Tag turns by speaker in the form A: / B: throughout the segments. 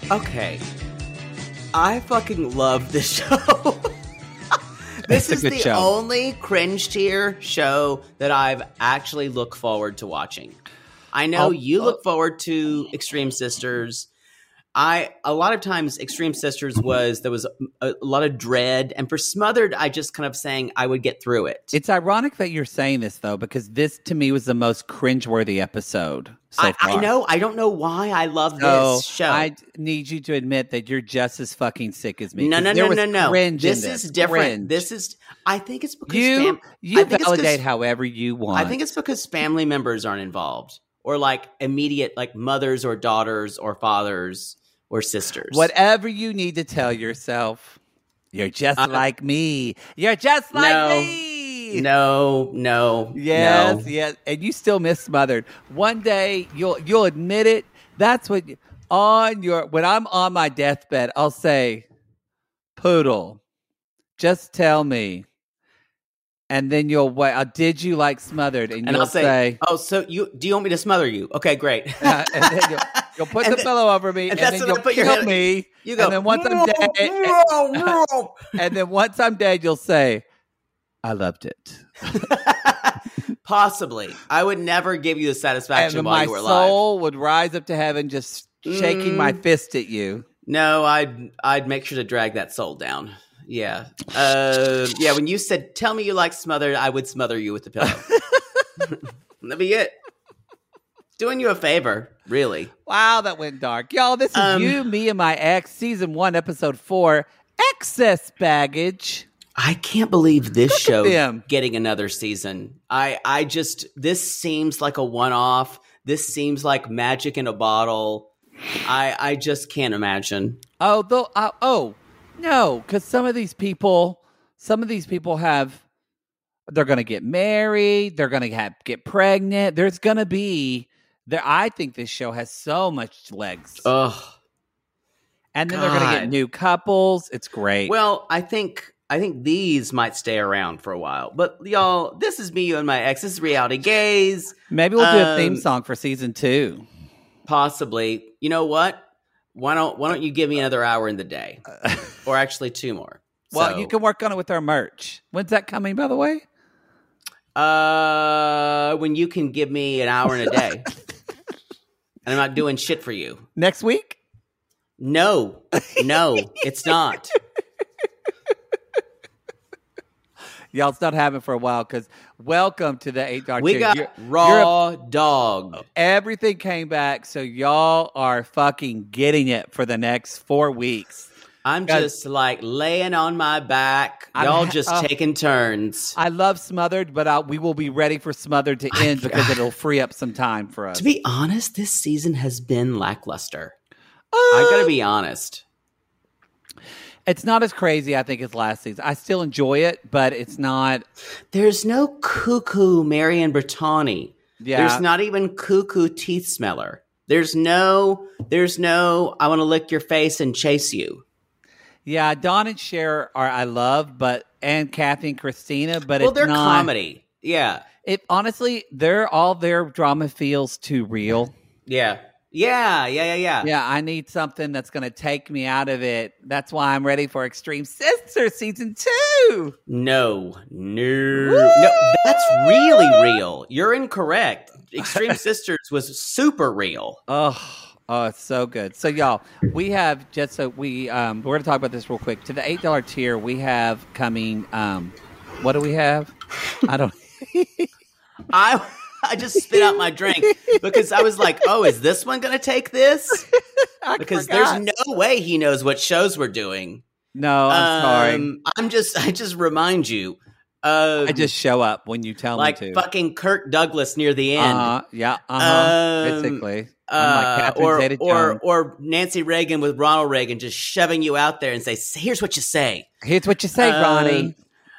A: Okay. I fucking love this show. This is the only cringe tier show that I've actually looked forward to watching. I know you look forward to Extreme Sisters. A lot of times Extreme Sisters there was a lot of dread, and for Smothered, I just kind of saying I would get through it.
B: It's ironic that you're saying this though, because this to me was the most cringeworthy episode so far.
A: I know. I don't know why I love this show.
B: I need you to admit that you're just as fucking sick as me.
A: No. This is different.
B: Cringe.
A: I think it's because
B: you validate however you want.
A: I think it's because family members aren't involved, or like immediate, like mothers or daughters or fathers or sisters.
B: Whatever you need to tell yourself, you're just like me. You're just like me.
A: No.
B: Yes. And you still miss Smothered. One day you'll admit it. That's what when I'm on my deathbed, I'll say, Poodle, just tell me. And then you'll wait. Did you like Smothered? And you'll
A: I'll say, oh, so do you want me to smother you? Okay, great.
B: And then you'll put the pillow over me, and then you'll kill me.
A: You go,
B: and then once I'm dead, and then once I'm dead, you'll say, I loved it.
A: Possibly. I would never give you the satisfaction while you were alive.
B: My soul would rise up to heaven just shaking my fist at you.
A: No, I'd make sure to drag that soul down. Yeah. When you said, tell me you like Smothered, I would smother you with the pillow. That'd be it. Doing you a favor, really.
B: Wow, that went dark. Y'all, this is You, Me, and My Ex, Season 1, Episode 4, Excess Baggage.
A: I can't believe this show getting another season. This seems like a one-off. This seems like magic in a bottle. I just can't imagine.
B: No, because some of these people have, they're going to get married, they're going to get pregnant. There's going to be, I think this show has so much legs.
A: Ugh.
B: And then they're going to get new couples. It's great.
A: Well, I think these might stay around for a while. But y'all, this is Me, You, and My Ex. This is Reality Gaze.
B: Maybe we'll do a theme song for season 2.
A: Possibly. You know what? Why don't you give me another hour in the day? Or actually 2 more.
B: Well, you can work on it with our merch. When's that coming, by the way?
A: When you can give me an hour in a day. And I'm not doing shit for you.
B: Next week?
A: No, it's not.
B: Y'all, it's not happening for a while because welcome to the $8
A: We got raw dog.
B: Everything came back, so y'all are fucking getting it for the next 4 weeks.
A: I'm just like laying on my back. Y'all just taking turns.
B: I love Smothered, but we will be ready for Smothered to end because it'll free up some time for us.
A: To be honest, this season has been lackluster. I gotta be honest.
B: It's not as crazy, I think, as last season. I still enjoy it, but it's not.
A: There's no cuckoo Marion Bertani. Yeah. There's not even cuckoo teeth smeller. There's no I want to lick your face and chase you.
B: Yeah, Dawn and Cher I love, and Kathy and Christina, but
A: they're comedy. Yeah.
B: Honestly, all their drama feels too real.
A: Yeah.
B: Yeah, I need something that's going to take me out of it. That's why I'm ready for Extreme Sisters Season 2.
A: No, that's really real. You're incorrect. Extreme Sisters was super real.
B: Oh, it's so good. So, y'all, we have we're going to talk about this real quick. To the $8 tier, we have coming. What do we have? I don't.
A: I just spit out my drink because I was like, oh, is this one going to take this? Because there's no way he knows what shows we're doing.
B: No, I'm sorry.
A: I just remind you.
B: I just show up when you tell me to.
A: Like fucking Kirk Douglas near the end.
B: Basically.
A: Or Nancy Reagan with Ronald Reagan just shoving you out there and say, here's what you say.
B: Here's what you say, Ronnie.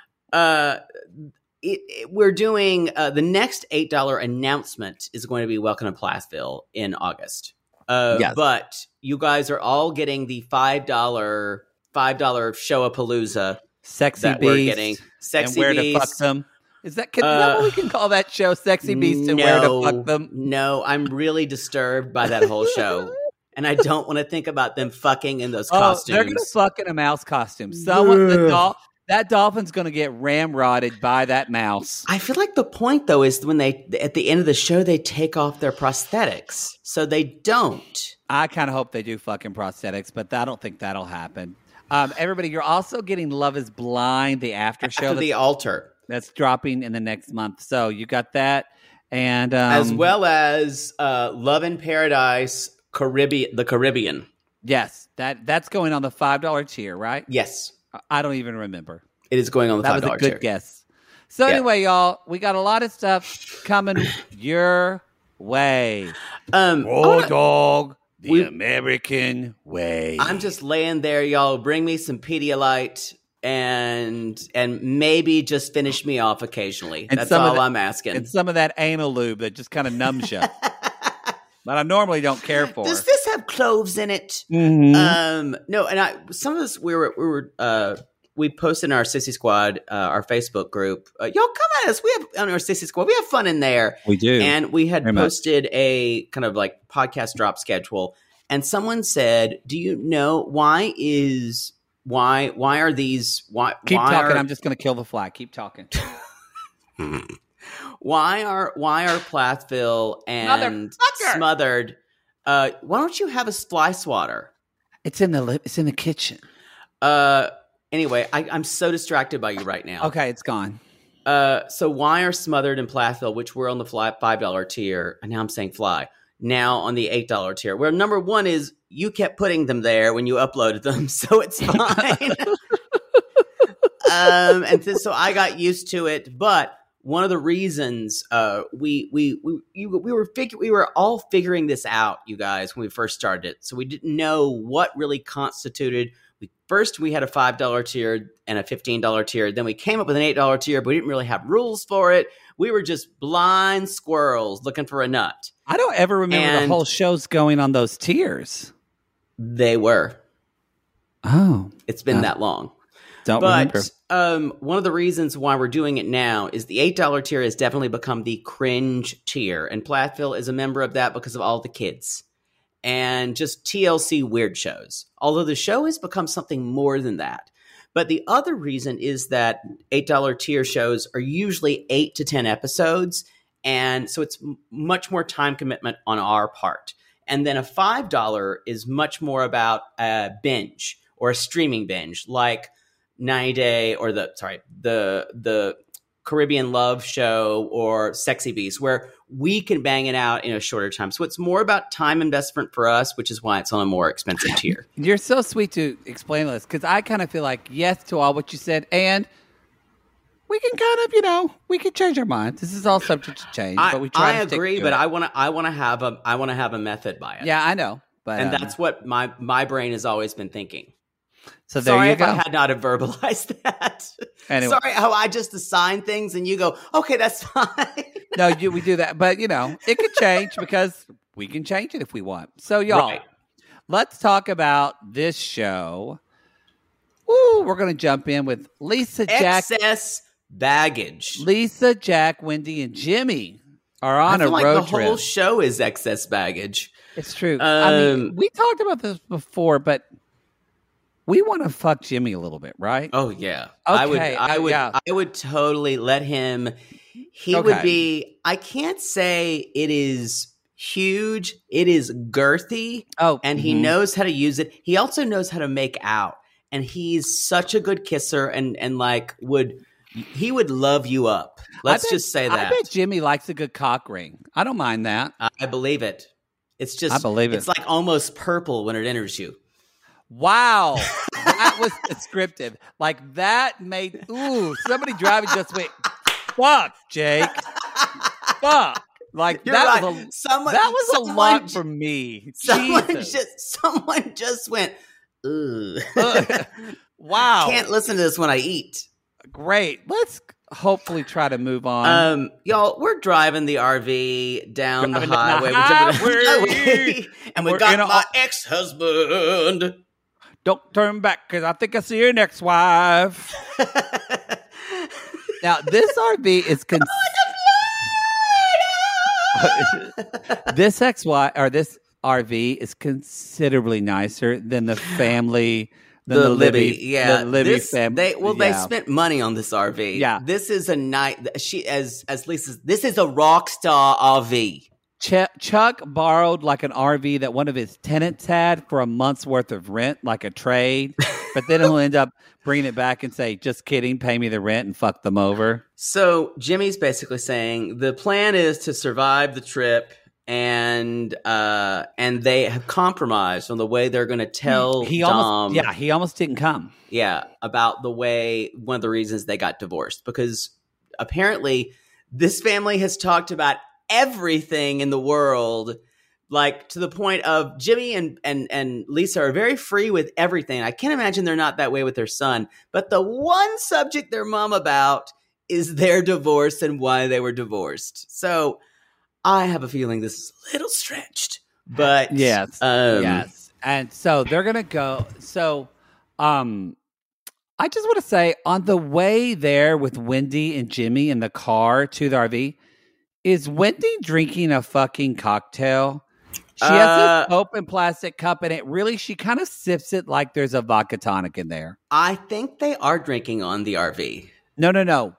A: We're doing the next $8 announcement is going to be Welcome to Plathville in August. Yes. But you guys are all getting the $5 Show-a-Palooza
B: Sexy
A: that
B: Beast
A: we're getting. Sexy
B: and where
A: Beast.
B: to fuck them. Is that what we can call that show? Sexy Beast and where to fuck them?
A: No, I'm really disturbed by that whole show. and I don't want to think about them fucking in those costumes.
B: They're going to fuck in a mouse costume. That dolphin's going to get ramrodded by that mouse.
A: I feel like the point, though, is when at the end of the show, they take off their prosthetics. So they don't.
B: I kind of hope they do fucking prosthetics, but I don't think that'll happen. Everybody, you're also getting Love is Blind, the after show.
A: The altar.
B: That's dropping in the next month. So you got that. And
A: as well as Love in Paradise, the Caribbean.
B: Yes, that's going on the $5 tier, right?
A: Yes.
B: I don't even remember.
A: It is going on the $5 tier.
B: That was a good guess. So anyway, y'all, we got a lot of stuff coming your way. Dog, the American way.
A: I'm just laying there, y'all. Bring me some Pedialyte and maybe just finish me off occasionally. That's all I'm asking.
B: And some of that anal lube that just kind of numbs you. But I normally don't care for.
A: Does this have cloves in it?
B: Mm-hmm.
A: No, and some of this we posted in our Sissy Squad, our Facebook group. Y'all come at us. We have on our Sissy Squad. We have fun in there.
B: We do,
A: and we had posted a kind of like podcast drop schedule. And someone said, "Do you know why are these?
B: Keep talking. I'm just going to kill the fly. Keep talking."
A: Why are Plathville and Smothered? Why don't you have a fly swatter?
B: It's in the kitchen.
A: Anyway, I'm so distracted by you right now.
B: Okay, it's gone.
A: So why are Smothered and Plathville, which were on the $5 tier, and now I'm saying fly, now on the $8 tier? Where number one is you kept putting them there when you uploaded them, so it's fine. So I got used to it, but one of the reasons we were all figuring this out, you guys, when we first started it. So we didn't know what really constituted. First, we had a $5 tier and a $15 tier. Then we came up with an $8 tier, but we didn't really have rules for it. We were just blind squirrels looking for a nut.
B: I don't ever remember the whole show's going on those tiers.
A: They were.
B: Oh.
A: It's been that long.
B: Don't remember.
A: One of the reasons why we're doing it now is the $8 tier has definitely become the cringe tier. And Plathville is a member of that because of all the kids. And just TLC weird shows. Although the show has become something more than that. But the other reason is that $8 tier shows are usually 8 to 10 episodes. And so it's much more time commitment on our part. And then a $5 is much more about a binge or a streaming binge, like 90 Day or the Caribbean Love Show or Sexy Beast, where we can bang it out in a shorter time. So it's more about time investment for us, which is why it's on a more expensive tier.
B: You're so sweet to explain this, because I kind of feel like yes to all what you said, and we can kind of, we can change our minds. This is all subject to change, but we try.
A: I agree, but I want to have a method by it.
B: Yeah, I know, but
A: that's what my brain has always been thinking.
B: So there you go.
A: Sorry if I had not have verbalized that.
B: Anyway.
A: Sorry how I just assign things and you go, okay, that's fine.
B: No, we do that. But, it could change because we can change it if we want. So, y'all, Let's talk about this show. Ooh, we're going to jump in with Lisa, Jack.
A: Excess baggage.
B: Lisa, Jack, Wendy, and Jimmy are on a road trip.
A: The whole show is excess baggage.
B: It's true. We talked about this before, but we want to fuck Jimmy a little bit, right?
A: Oh yeah.
B: Okay.
A: I would totally let him. He would be. I can't say it is huge. It is girthy.
B: Oh,
A: and he knows how to use it. He also knows how to make out, and he's such a good kisser. And he would love you up. Let's just say that.
B: I bet Jimmy likes a good cock ring. I don't mind that.
A: I believe it. It's just.
B: I believe it.
A: It's like almost purple when it enters you.
B: Wow, that was descriptive. Like that made somebody driving just went, fuck, Jake, fuck. Like
A: You're
B: that
A: right.
B: was a lot for me.
A: Someone just went, ooh.
B: Wow.
A: Can't listen to this when I eat.
B: Great. Let's hopefully try to move on.
A: Y'all, we're driving the RV down the highway. And we got my ex-husband.
B: Don't turn back, because I think I see your next wife. Now, this RV is this ex-wife, or this RV is considerably nicer than the family.
A: The Libby, yeah.
B: The Libby family.
A: They spent money on this RV.
B: Yeah.
A: This is a night. As Lisa, this is a rock star RV.
B: Chuck borrowed like an RV that one of his tenants had for a month's worth of rent, like a trade. But then he'll end up bringing it back and say, "Just kidding, pay me the rent and fuck them over."
A: So Jimmy's basically saying the plan is to survive the trip. And they have compromised on the way they're going to tell Dom.
B: He almost didn't come.
A: Yeah, about one of the reasons they got divorced. Because apparently this family has talked about everything in the world, like to the point of Jimmy and Lisa are very free with everything. I can't imagine they're not that way with their son. But the one subject they're mum about is their divorce and why they were divorced. So I have a feeling this is a little stretched, but
B: yes. And so they're going to go. So, I just want to say on the way there with Wendy and Jimmy in the car to the RV, is Wendy drinking a fucking cocktail? She has this open plastic cup and she kind of sips it like there's a vodka tonic in there.
A: I think they are drinking on the RV.
B: No.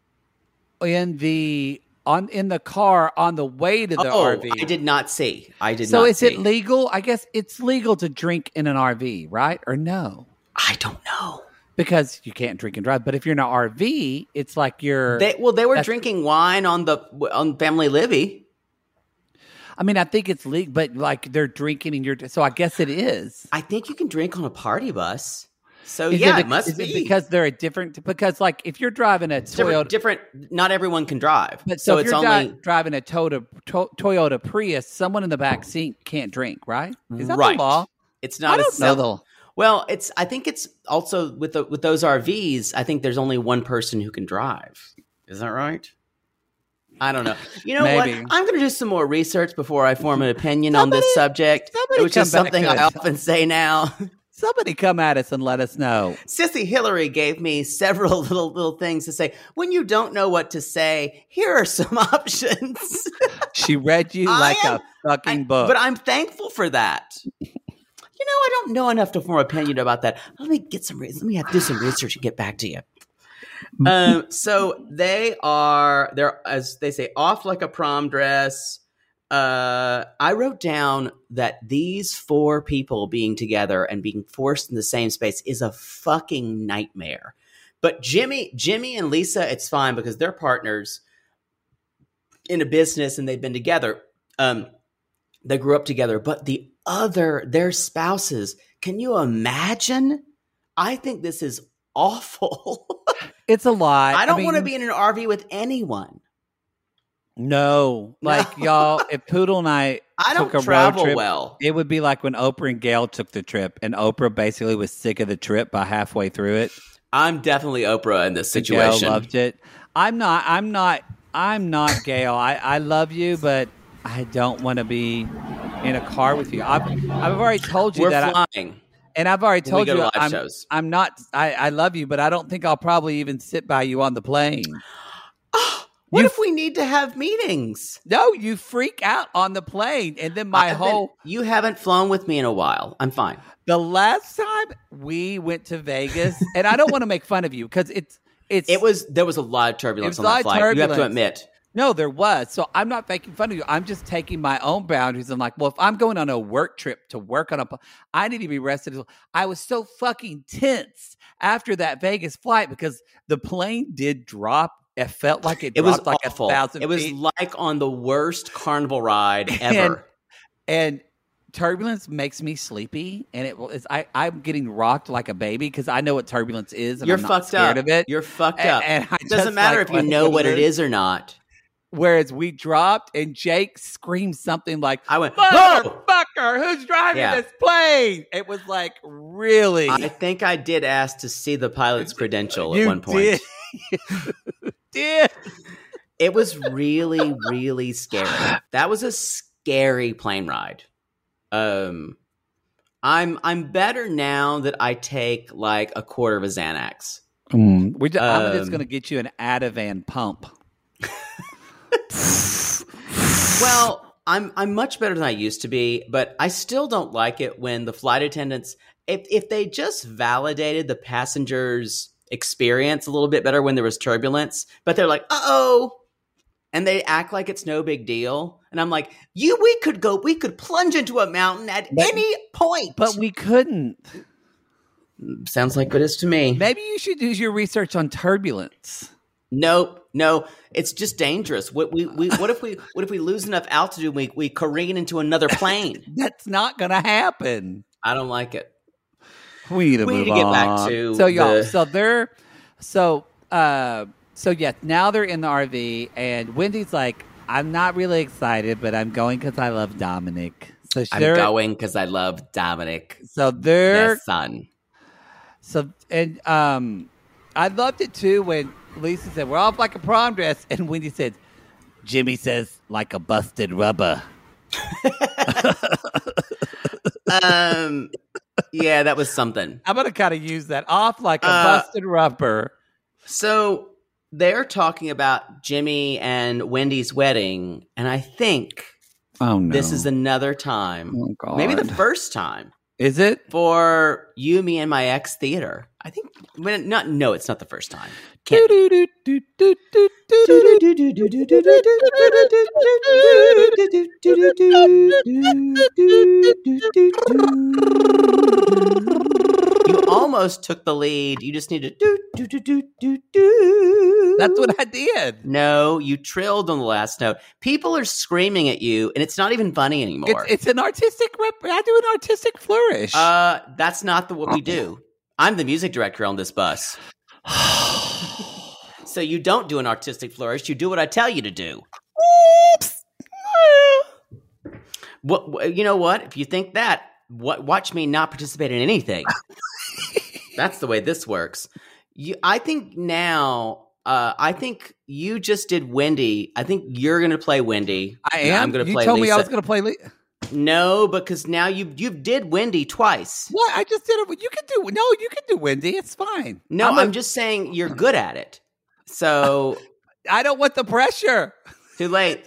B: In the car on the way to the RV.
A: I did not see.
B: So is it legal? I guess it's legal to drink in an RV, right? Or no?
A: I don't know.
B: Because you can't drink and drive. But if you're in an RV, it's like you're...
A: They were drinking wine on Family Libby.
B: I mean, I think it's legal, but like they're drinking and so I guess it is.
A: I think you can drink on a party bus. So it must be.
B: It because they're because like if you're driving a Toyota,
A: different. Not everyone can drive.
B: But so if you're driving a Toyota Prius, someone in the back seat can't drink, right? Is that the law?
A: It's not.
B: I don't know though.
A: Well, I think it's also with those RVs. I think there's only one person who can drive. Is that right? I don't know. You know what? I'm going to do some more research before I form an opinion on this subject. Which is something I often say now.
B: Somebody come at us and let us know.
A: Sissy Hillary gave me several little things to say. When you don't know what to say, here are some options.
B: She read you like a fucking book.
A: But I'm thankful for that. You know, I don't know enough to form an opinion about that. Let me do some research and get back to you. So they're, as they say, off like a prom dress. I wrote down that these four people being together and being forced in the same space is a fucking nightmare. But Jimmy and Lisa, it's fine because they're partners in a business and they've been together. They grew up together, but their spouses, can you imagine? I think this is awful.
B: It's a lot.
A: I don't want to be in an RV with anyone.
B: No, y'all, if Poodle and I took a road trip, it would be like when Oprah and Gail took the trip, and Oprah basically was sick of the trip by halfway through it.
A: I'm definitely Oprah in this situation.
B: Gail loved it. I'm not Gail. I love you, but I don't want to be in a car with you. I've already told you
A: we're flying.
B: And I've already told you
A: I'm
B: not. I love you, but I don't think I'll probably even sit by you on the plane.
A: What if we need to have meetings?
B: No, you freak out on the plane, and then
A: you haven't flown with me in a while. I'm fine.
B: The last time we went to Vegas, and I don't want to make fun of you because
A: there was a lot of turbulence on that flight. You have to admit.
B: No, there was. So I'm not making fun of you. I'm just taking my own boundaries. I'm like, well, if I'm going on a work trip to work on I need to be rested. I was so fucking tense after that Vegas flight because the plane did drop. It felt like it dropped like
A: awful.
B: 1,000 feet.
A: It was like on the worst carnival ride ever.
B: And turbulence makes me sleepy, and I'm getting rocked like a baby because I know what turbulence is, and I'm not scared of it.
A: You're fucked up.
B: And
A: it doesn't matter if you know what it is or not.
B: Whereas we dropped, and Jake screamed something like,
A: I went,
B: motherfucker, who's driving this plane? It was like, really?
A: I think I did ask to see the pilot's credential at one point.
B: Did.
A: It was really, really scary. That was a scary plane ride. I'm better now that I take like a quarter of a Xanax.
B: I'm just going to get you an Ativan pump.
A: Well, I'm much better than I used to be, but I still don't like it when the flight attendants, if they just validated the passengers' experience a little bit better when there was turbulence, but they're like, uh-oh, and they act like it's no big deal. And I'm like, we could plunge into a mountain at any point.
B: But we couldn't.
A: Sounds like it is to me.
B: Maybe you should do your research on turbulence.
A: No, it's just dangerous. What if we lose enough altitude and we careen into another plane?
B: That's not going to happen.
A: I don't like it.
B: We need to
A: get back to
B: So yes, now they're in the RV, and Wendy's like, I'm not really excited, but I'm going because I love Dominic. So
A: I'm going because I love Dominic.
B: So they're
A: their son.
B: So and I loved it too when Lisa said we're off like a prom dress, and Wendy said, Jimmy says like a busted rubber.
A: Yeah, that was something.
B: I'm gonna kind of use that, off like a busted rubber.
A: So they're talking about Jimmy and Wendy's wedding, and I think this is another time, maybe the first time.
B: Is it?
A: For You, Me, and My Ex Theater. I think, no, it's not the first time. You almost took the lead. You just need to do.
B: That's what I did.
A: No, you trilled on the last note. People are screaming at you, and it's not even funny anymore.
B: It's an artistic I do an artistic flourish.
A: That's not what we do. I'm the music director on this bus. So you don't do an artistic flourish. You do what I tell you to do.
B: Oops.
A: You know what? If you think that, watch me not participate in anything. That's the way this works. I think you just did Wendy. I think you're going to play Wendy.
B: I am.
A: I'm going to play
B: Lisa. You told me I was going to play Lisa.
A: No, because now you did Wendy twice.
B: What? I just did it. You can do Wendy. It's fine.
A: No, I'm just saying you're good at it. So
B: I don't want the pressure.
A: Too late.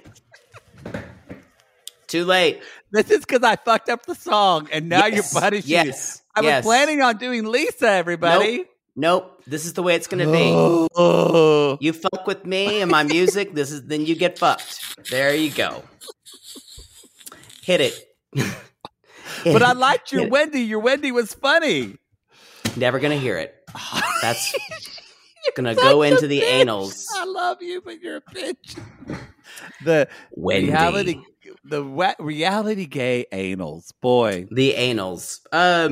A: Too late.
B: This is because I fucked up the song, and now you're punishing me.
A: Yes.
B: I was planning on doing Lisa, everybody.
A: Nope. This is the way it's going to be. You fuck with me and my music, then you get fucked. There you go. Hit it.
B: But I liked your Wendy. Your Wendy was funny.
A: Never going to hear it. That's going to go into the
B: bitch.
A: Anals.
B: I love you, but you're a bitch. The
A: Wendy.
B: reality gay anals, boy.
A: The anals.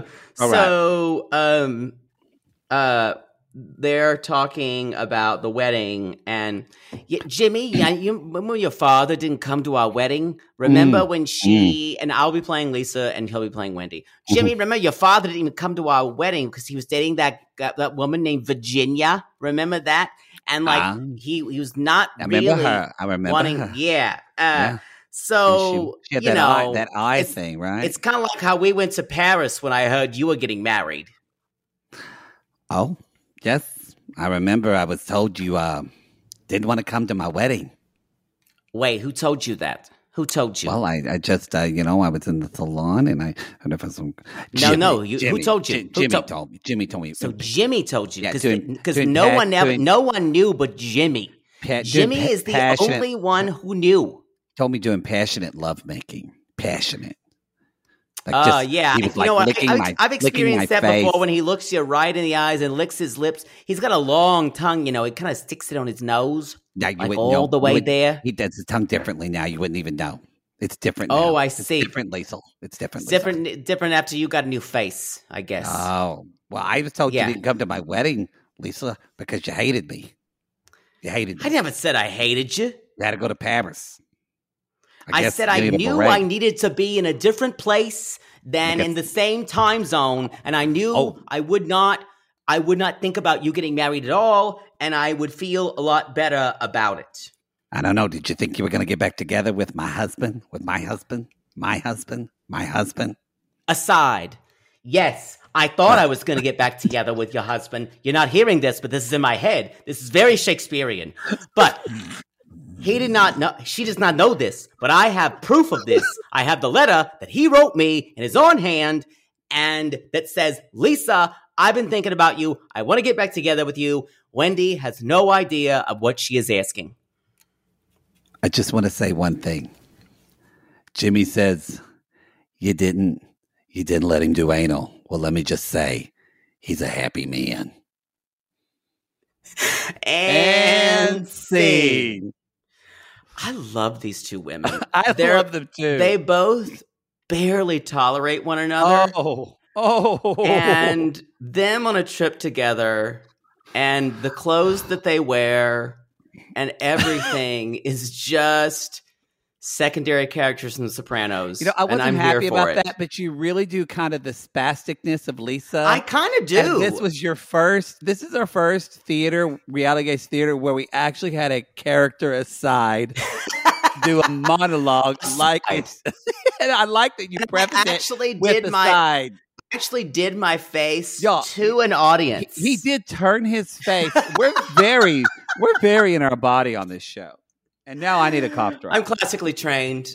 A: They're talking about the wedding, and Jimmy, you remember your father didn't come to our wedding? Remember when and I'll be playing Lisa, and he'll be playing Wendy. Jimmy, remember your father didn't even come to our wedding because he was dating that woman named Virginia. Remember that? And he was not really
B: her. I remember her.
A: Yeah. So
B: she had that eye thing, right?
A: It's kind of like how we went to Paris when I heard you were getting married.
B: Oh, yes. I remember I was told you didn't want to come to my wedding.
A: Wait, who told you that? Who told you?
B: Well, I just, I was in the salon and I heard if some.
A: Who told you?
B: Jimmy told me. Jimmy told me.
A: So Jimmy told you because
B: doing
A: no one knew but Jimmy. Jimmy is the only one who knew.
B: Told me doing passionate lovemaking. Passionate.
A: Yeah.
B: He was
A: I've experienced that
B: face.
A: before when he looks you right in the eyes and licks his lips. He's got a long tongue, he kind of sticks it on his nose.
B: Yeah,
A: the way there.
B: He does his tongue differently now. You wouldn't even know. It's different now.
A: Oh, I see.
B: It's different, Liesl. It's different.
A: Different after you got a new face, I guess.
B: Oh. Well, I was told you didn't come to my wedding, Lisa, because you hated me. You hated me.
A: I never said I hated you.
B: You had to go to Paris.
A: I said I knew I needed to be in a different place than in the same time zone, and I knew I would not think about you getting married at all, and I would feel a lot better about it.
B: I don't know. Did you think you were going to get back together with my husband? With my husband? My husband? My husband?
A: Aside. Yes, I thought I was going to get back together with your husband. You're not hearing this, but this is in my head. This is very Shakespearean. But He did not know. She does not know this, but I have proof of this. I have the letter that he wrote me in his own hand, and that says, Lisa, I've been thinking about you. I want to get back together with you. Wendy has no idea of what she is asking.
B: I just want to say one thing. Jimmy says, you didn't let him do anal. Well, let me just say, he's a happy man.
A: And scene. I love these two women.
B: I love them too.
A: They both barely tolerate one another. And them on a trip together, and the clothes that they wear, and everything is just secondary characters from The Sopranos.
B: I wasn't happy about that, but you really do kind of the spasticness of Lisa.
A: I kind of do.
B: And this is our first reality theater where we actually had a character aside do a monologue like it. And I like that you prefaced it with the side.
A: Actually did my face to an audience.
B: He did turn his face. We're very in our body on this show. And now I need a cough drop.
A: I'm classically trained.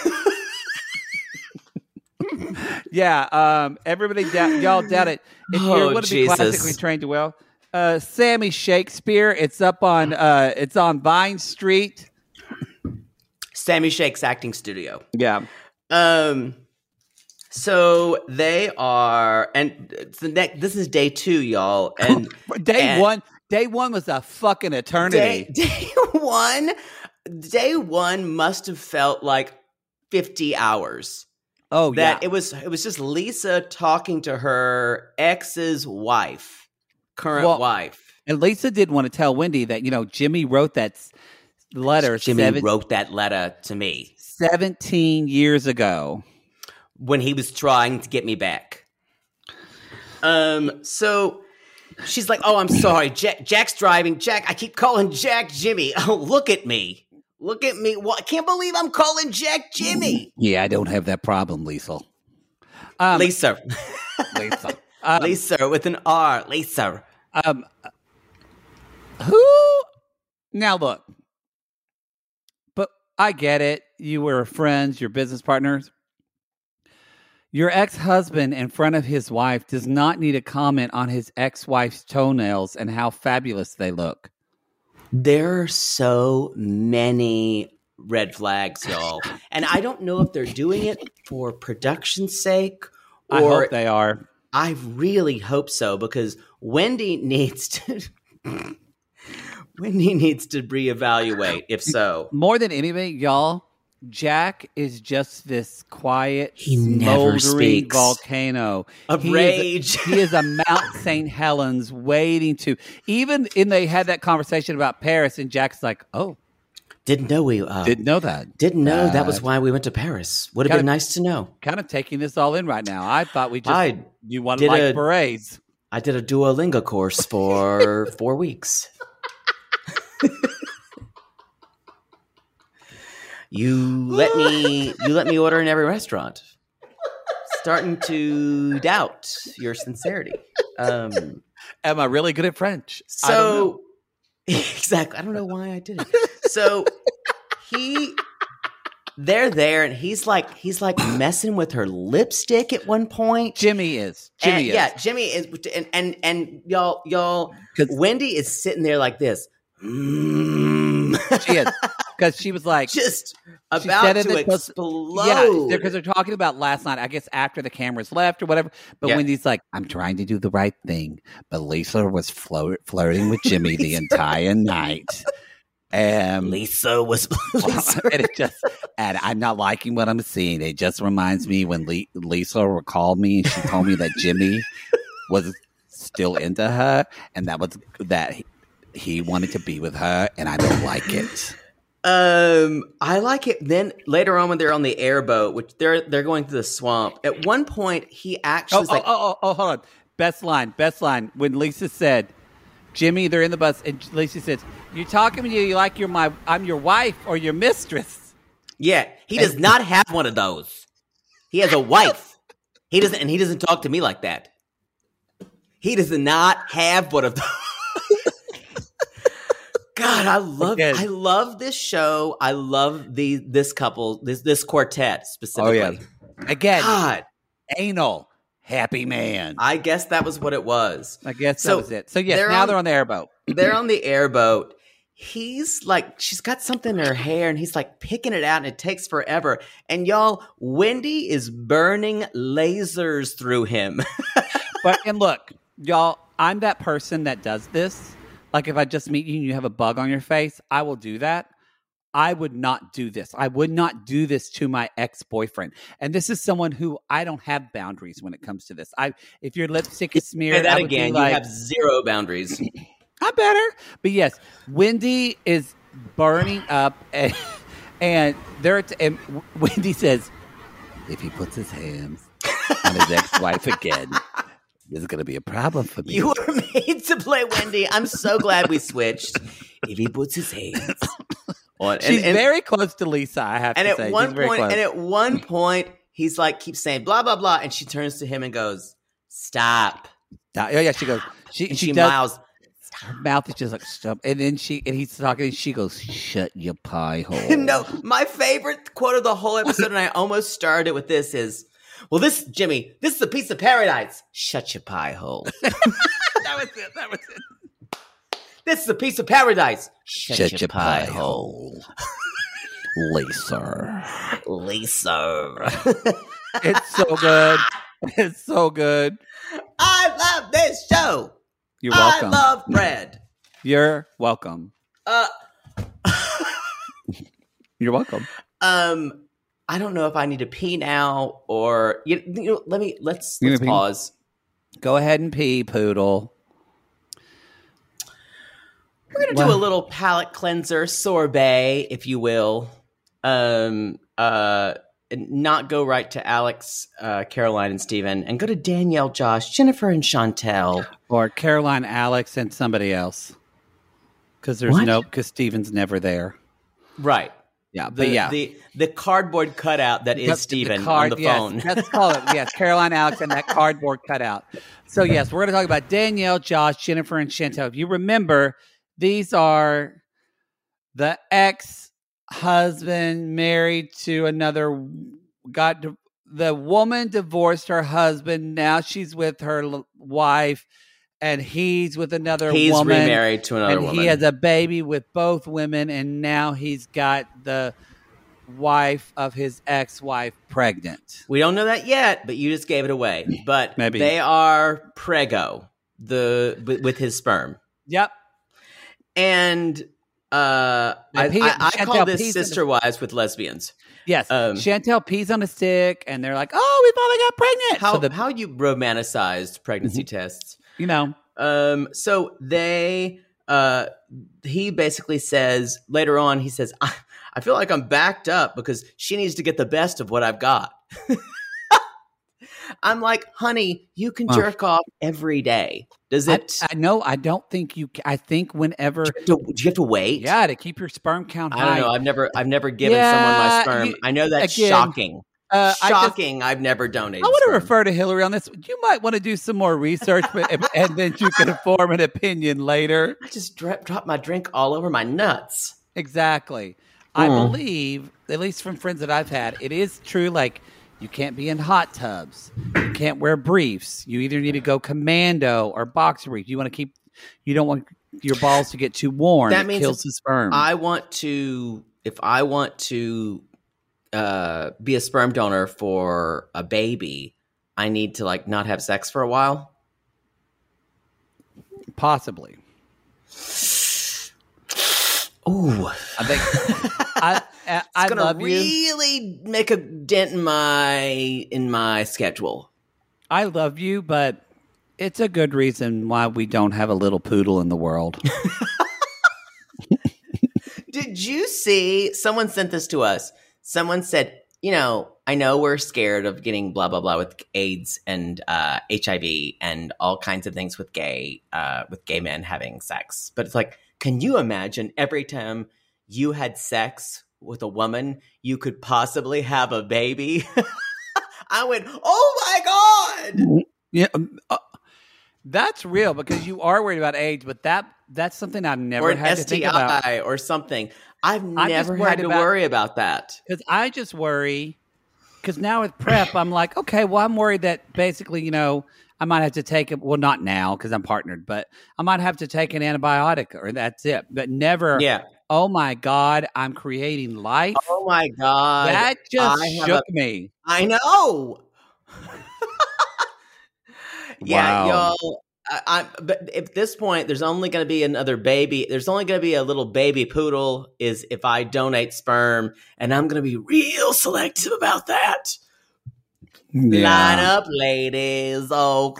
B: Yeah, everybody y'all doubt it. If you want to be classically trained well, Sammy Shakespeare. It's up on it's on Vine Street.
A: Sammy Shake's acting studio.
B: Yeah.
A: So they are, and this is day 2, y'all. And
B: day one was a fucking eternity.
A: Day one must have felt like 50 hours.
B: Oh, yeah.
A: It was just Lisa talking to her ex's wife, current wife.
B: And Lisa did want to tell Wendy that, Jimmy wrote that letter.
A: Jimmy wrote that letter to me
B: 17 years ago
A: when he was trying to get me back. So she's like, "Oh, I'm sorry. Jack's driving. Jack, I keep calling Jack Jimmy. Oh, look at me. Look at me. I can't believe I'm calling Jack Jimmy."
B: Yeah, I don't have that problem, Lisa.
A: Lisa. Lisa with an R. Lisa.
B: Who? Now look. But I get it. You were friends, your business partners. Your ex-husband in front of his wife does not need to comment on his ex-wife's toenails and how fabulous they look.
A: There are so many red flags, y'all. And I don't know if they're doing it for production's sake or
B: I hope they are.
A: I really hope so, because Wendy needs to reevaluate, if so.
B: More than anybody, y'all, Jack is just this quiet,
A: smoldering
B: volcano
A: of rage.
B: He is a Mount St. Helens waiting to. They had that conversation about Paris, and Jack's like, "Oh,
A: didn't know
B: that.
A: Didn't know that was why we went to Paris. Would have been nice to know."
B: Kind of taking this all in right now. I thought you wanted like berets.
A: I did a Duolingo course for 4 weeks. You let me order in every restaurant. Starting to doubt your sincerity.
B: Am I really good at French?
A: So exactly. I don't know why I did it. So they're there, and he's like messing with her lipstick at one point.
B: Jimmy is.
A: Yeah, Jimmy is, and y'all. Wendy is sitting there like this.
B: She is, because she was like
A: just about to explode.
B: Yeah, because they're talking about last night, I guess after the cameras left or whatever. But Wendy's like, "I'm trying to do the right thing," but Lisa was flirting with Jimmy the entire night.
A: Lisa was,
B: and I'm not liking what I'm seeing. It just reminds me when Lisa called me and she told me that Jimmy was still into her, and that he wanted to be with her, and I don't like it.
A: I like it. Then later on, when they're on the airboat, which they're going through the swamp, at one point he actually
B: hold on. Best line. When Lisa said, "Jimmy, they're in the bus," and Lisa says, "You're talking to me like I'm your wife or your mistress."
A: Yeah, he does not have one of those. He has a wife. He doesn't talk to me like that. He does not have one of those. God, God, I love this show. I love this couple, this quartet specifically.
B: Oh, yeah. Again,
A: God.
B: Anal happy man.
A: I guess that was what it was.
B: I guess that was it. So yes, now they're on the airboat.
A: They're on the airboat. He's like, she's got something in her hair and he's like picking it out and it takes forever. And y'all, Wendy is burning lasers through him.
B: And look, y'all, I'm that person that does this. Like if I just meet you and you have a bug on your face, I will do that. I would not do this. I would not do this to my ex-boyfriend. And this is someone who I don't have boundaries when it comes to this. If your lipstick is smeared,
A: that again, you have zero boundaries.
B: I'm better. But yes, Wendy is burning up and Wendy says, if he puts his hands on his ex-wife again, this is going to be a problem for me.
A: You were made to play Wendy. I'm so glad we switched. If he puts his hands on,
B: she's very close to Lisa, I have to say.
A: At one point, he's like, keeps saying blah, blah, blah. And she turns to him and goes, stop.
B: Oh, yeah, she goes, she
A: mouths.
B: Her mouth is just like stop, and then he's talking, and she goes, "Shut your pie hole."
A: No, my favorite quote of the whole episode, and I almost started with this is, "Well, Jimmy, this is a piece of paradise. Shut your pie hole."
B: That was it.
A: This is a piece of paradise. Shut your pie hole.
B: Lisa.
A: It's
B: so good. It's so good.
A: I love this show.
B: You're welcome.
A: I love bread.
B: You're welcome. You're welcome.
A: I don't know if I need to pee now or let's pause.
B: Go ahead and pee, Poodle.
A: We're gonna do a little palate cleanser sorbet, if you will. Not go right to Alex, Caroline, and Steven, and go to Danielle, Josh, Jennifer, and Chantel.
B: Or Caroline, Alex, and somebody else. Because Steven's never there.
A: Right.
B: Yeah.
A: The cardboard cutout that is Steven on the phone.
B: Let's call it. Yes, Caroline, Alex, and that cardboard cutout. So, yes, we're going to talk about Danielle, Josh, Jennifer, and Chantel. If you remember, these are the ex-husband married to another. The woman divorced her husband. Now she's with her wife, and he's with another woman.
A: He's remarried to another woman.
B: He has a baby with both women, and now he's got the wife of his ex-wife pregnant.
A: We don't know that yet, but you just gave it away. But
B: maybe
A: they are prego with his sperm.
B: Yep.
A: And I call this sister wives with lesbians.
B: Yes. Chantel pees on a stick, and they're like, "Oh, we finally got pregnant."
A: How you romanticized pregnancy tests?
B: You know.
A: So they he basically says later on, he says, I feel like I'm backed up because she needs to get the best of what I've got. I'm like, honey, you can jerk off every day. Does it?
B: I know. I don't think you. I think whenever.
A: Do you have to wait?
B: Yeah, to keep your sperm count high.
A: I don't know. I've never given someone my sperm. I know that's shocking. Shocking. I've never donated.
B: I want to refer to Hillary on this. You might want to do some more research, and then you can form an opinion later.
A: I just dropped my drink all over my nuts.
B: Exactly. I believe, at least from friends that I've had, it is true. Like, you can't be in hot tubs. You can't wear briefs. You either need to go commando or boxer brief. You don't want your balls to get too warm.
A: That means
B: kills the sperm.
A: If I want to be a sperm donor for a baby, I need to not have sex for a while.
B: Possibly.
A: Ooh,
B: I think I love you.
A: Really make a dent in my schedule.
B: I love you, but it's a good reason why we don't have a little poodle in the world.
A: Did you see? Someone sent this to us. Someone said, I know we're scared of getting blah, blah, blah with AIDS and HIV and all kinds of things with gay men having sex. But it's like, can you imagine every time you had sex with a woman, you could possibly have a baby? I went, oh my God.
B: Yeah, that's real because you are worried about AIDS, but that that's something I've never had to think about.
A: Or an STI or something. I've never had to worry about that.
B: Because I just worry, because now with PrEP, I'm like, okay, well, I'm worried that basically, you know, I might have to take it. Well, not now because I'm partnered, but I might have to take an antibiotic or that's it. But never, oh my God, I'm creating life.
A: Oh my God.
B: That just shook me.
A: I know. Yeah,
B: wow.
A: y'all. But at this point, there's only going to be another baby. There's only going to be a little baby poodle is if I donate sperm, and I'm going to be real selective about that. Yeah. Line up, ladies. Oh,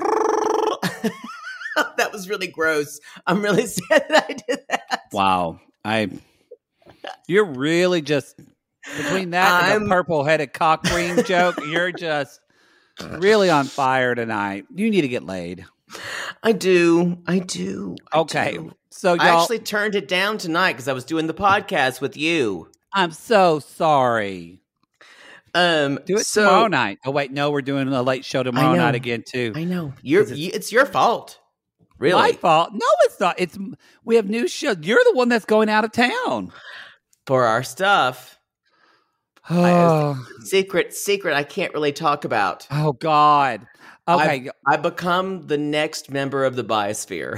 A: that was really gross. I'm really sad that I did that.
B: Wow. You're really just, between that and the purple-headed cock ring joke, you're just really on fire tonight. You need to get laid.
A: I do.
B: Okay. So
A: I actually turned it down tonight because I was doing the podcast with you.
B: I'm so sorry.
A: Do
B: it tomorrow night. Oh wait, no, we're doing a late show tomorrow night again too.
A: I know. It's your fault. Really?
B: My fault? No, it's not. We have new shows. You're the one that's going out of town
A: for our stuff. Secret. I can't really talk about.
B: Oh God. Okay.
A: I become the next member of the Biosphere.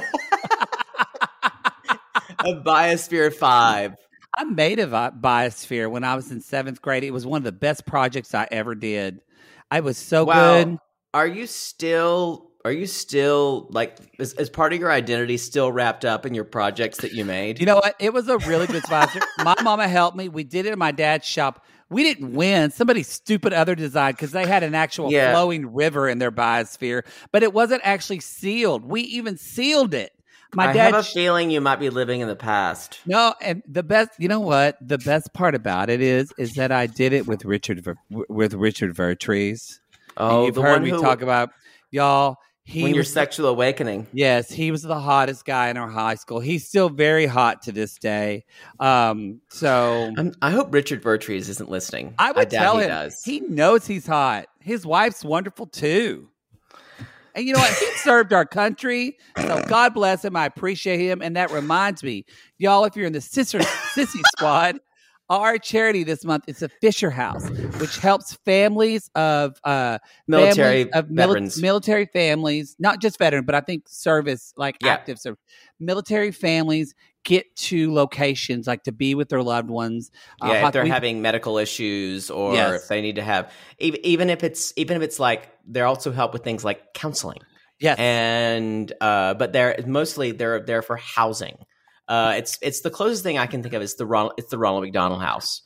A: Of Biosphere 5.
B: I made a Biosphere when I was in 7th grade. It was one of the best projects I ever did. I was so good.
A: Are you still like, is part of your identity still wrapped up in your projects that you made?
B: You know what? It was a really good sponsor. My mama helped me. We did it in my dad's shop. We didn't win. Somebody stupid other design because they had an actual flowing river in their Biosphere, but it wasn't actually sealed. We even sealed it.
A: I have a feeling you might be living in the past.
B: No, and the best, you know what? The best part about it is that I did it with Richard Vertrees. Oh, and you've heard me talk about, y'all.
A: When your sexual awakening.
B: Yes, he was the hottest guy in our high school. He's still very hot to this day. So
A: I hope Richard Vertrees isn't listening.
B: I would tell him. He knows he's hot. His wife's wonderful too. And you know what? He served our country. So God bless him. I appreciate him. And that reminds me, y'all, if you're in the Sissy Squad, our charity this month is the Fisher House, which helps families of military families, not just veteran, but I think service, like active service, military families get to locations like to be with their loved ones.
A: If they're having medical issues or if they need to have, even if it's like they're also help with things like counseling.
B: Yes,
A: and but they're there for housing. It's the closest thing I can think of is the Ronald McDonald House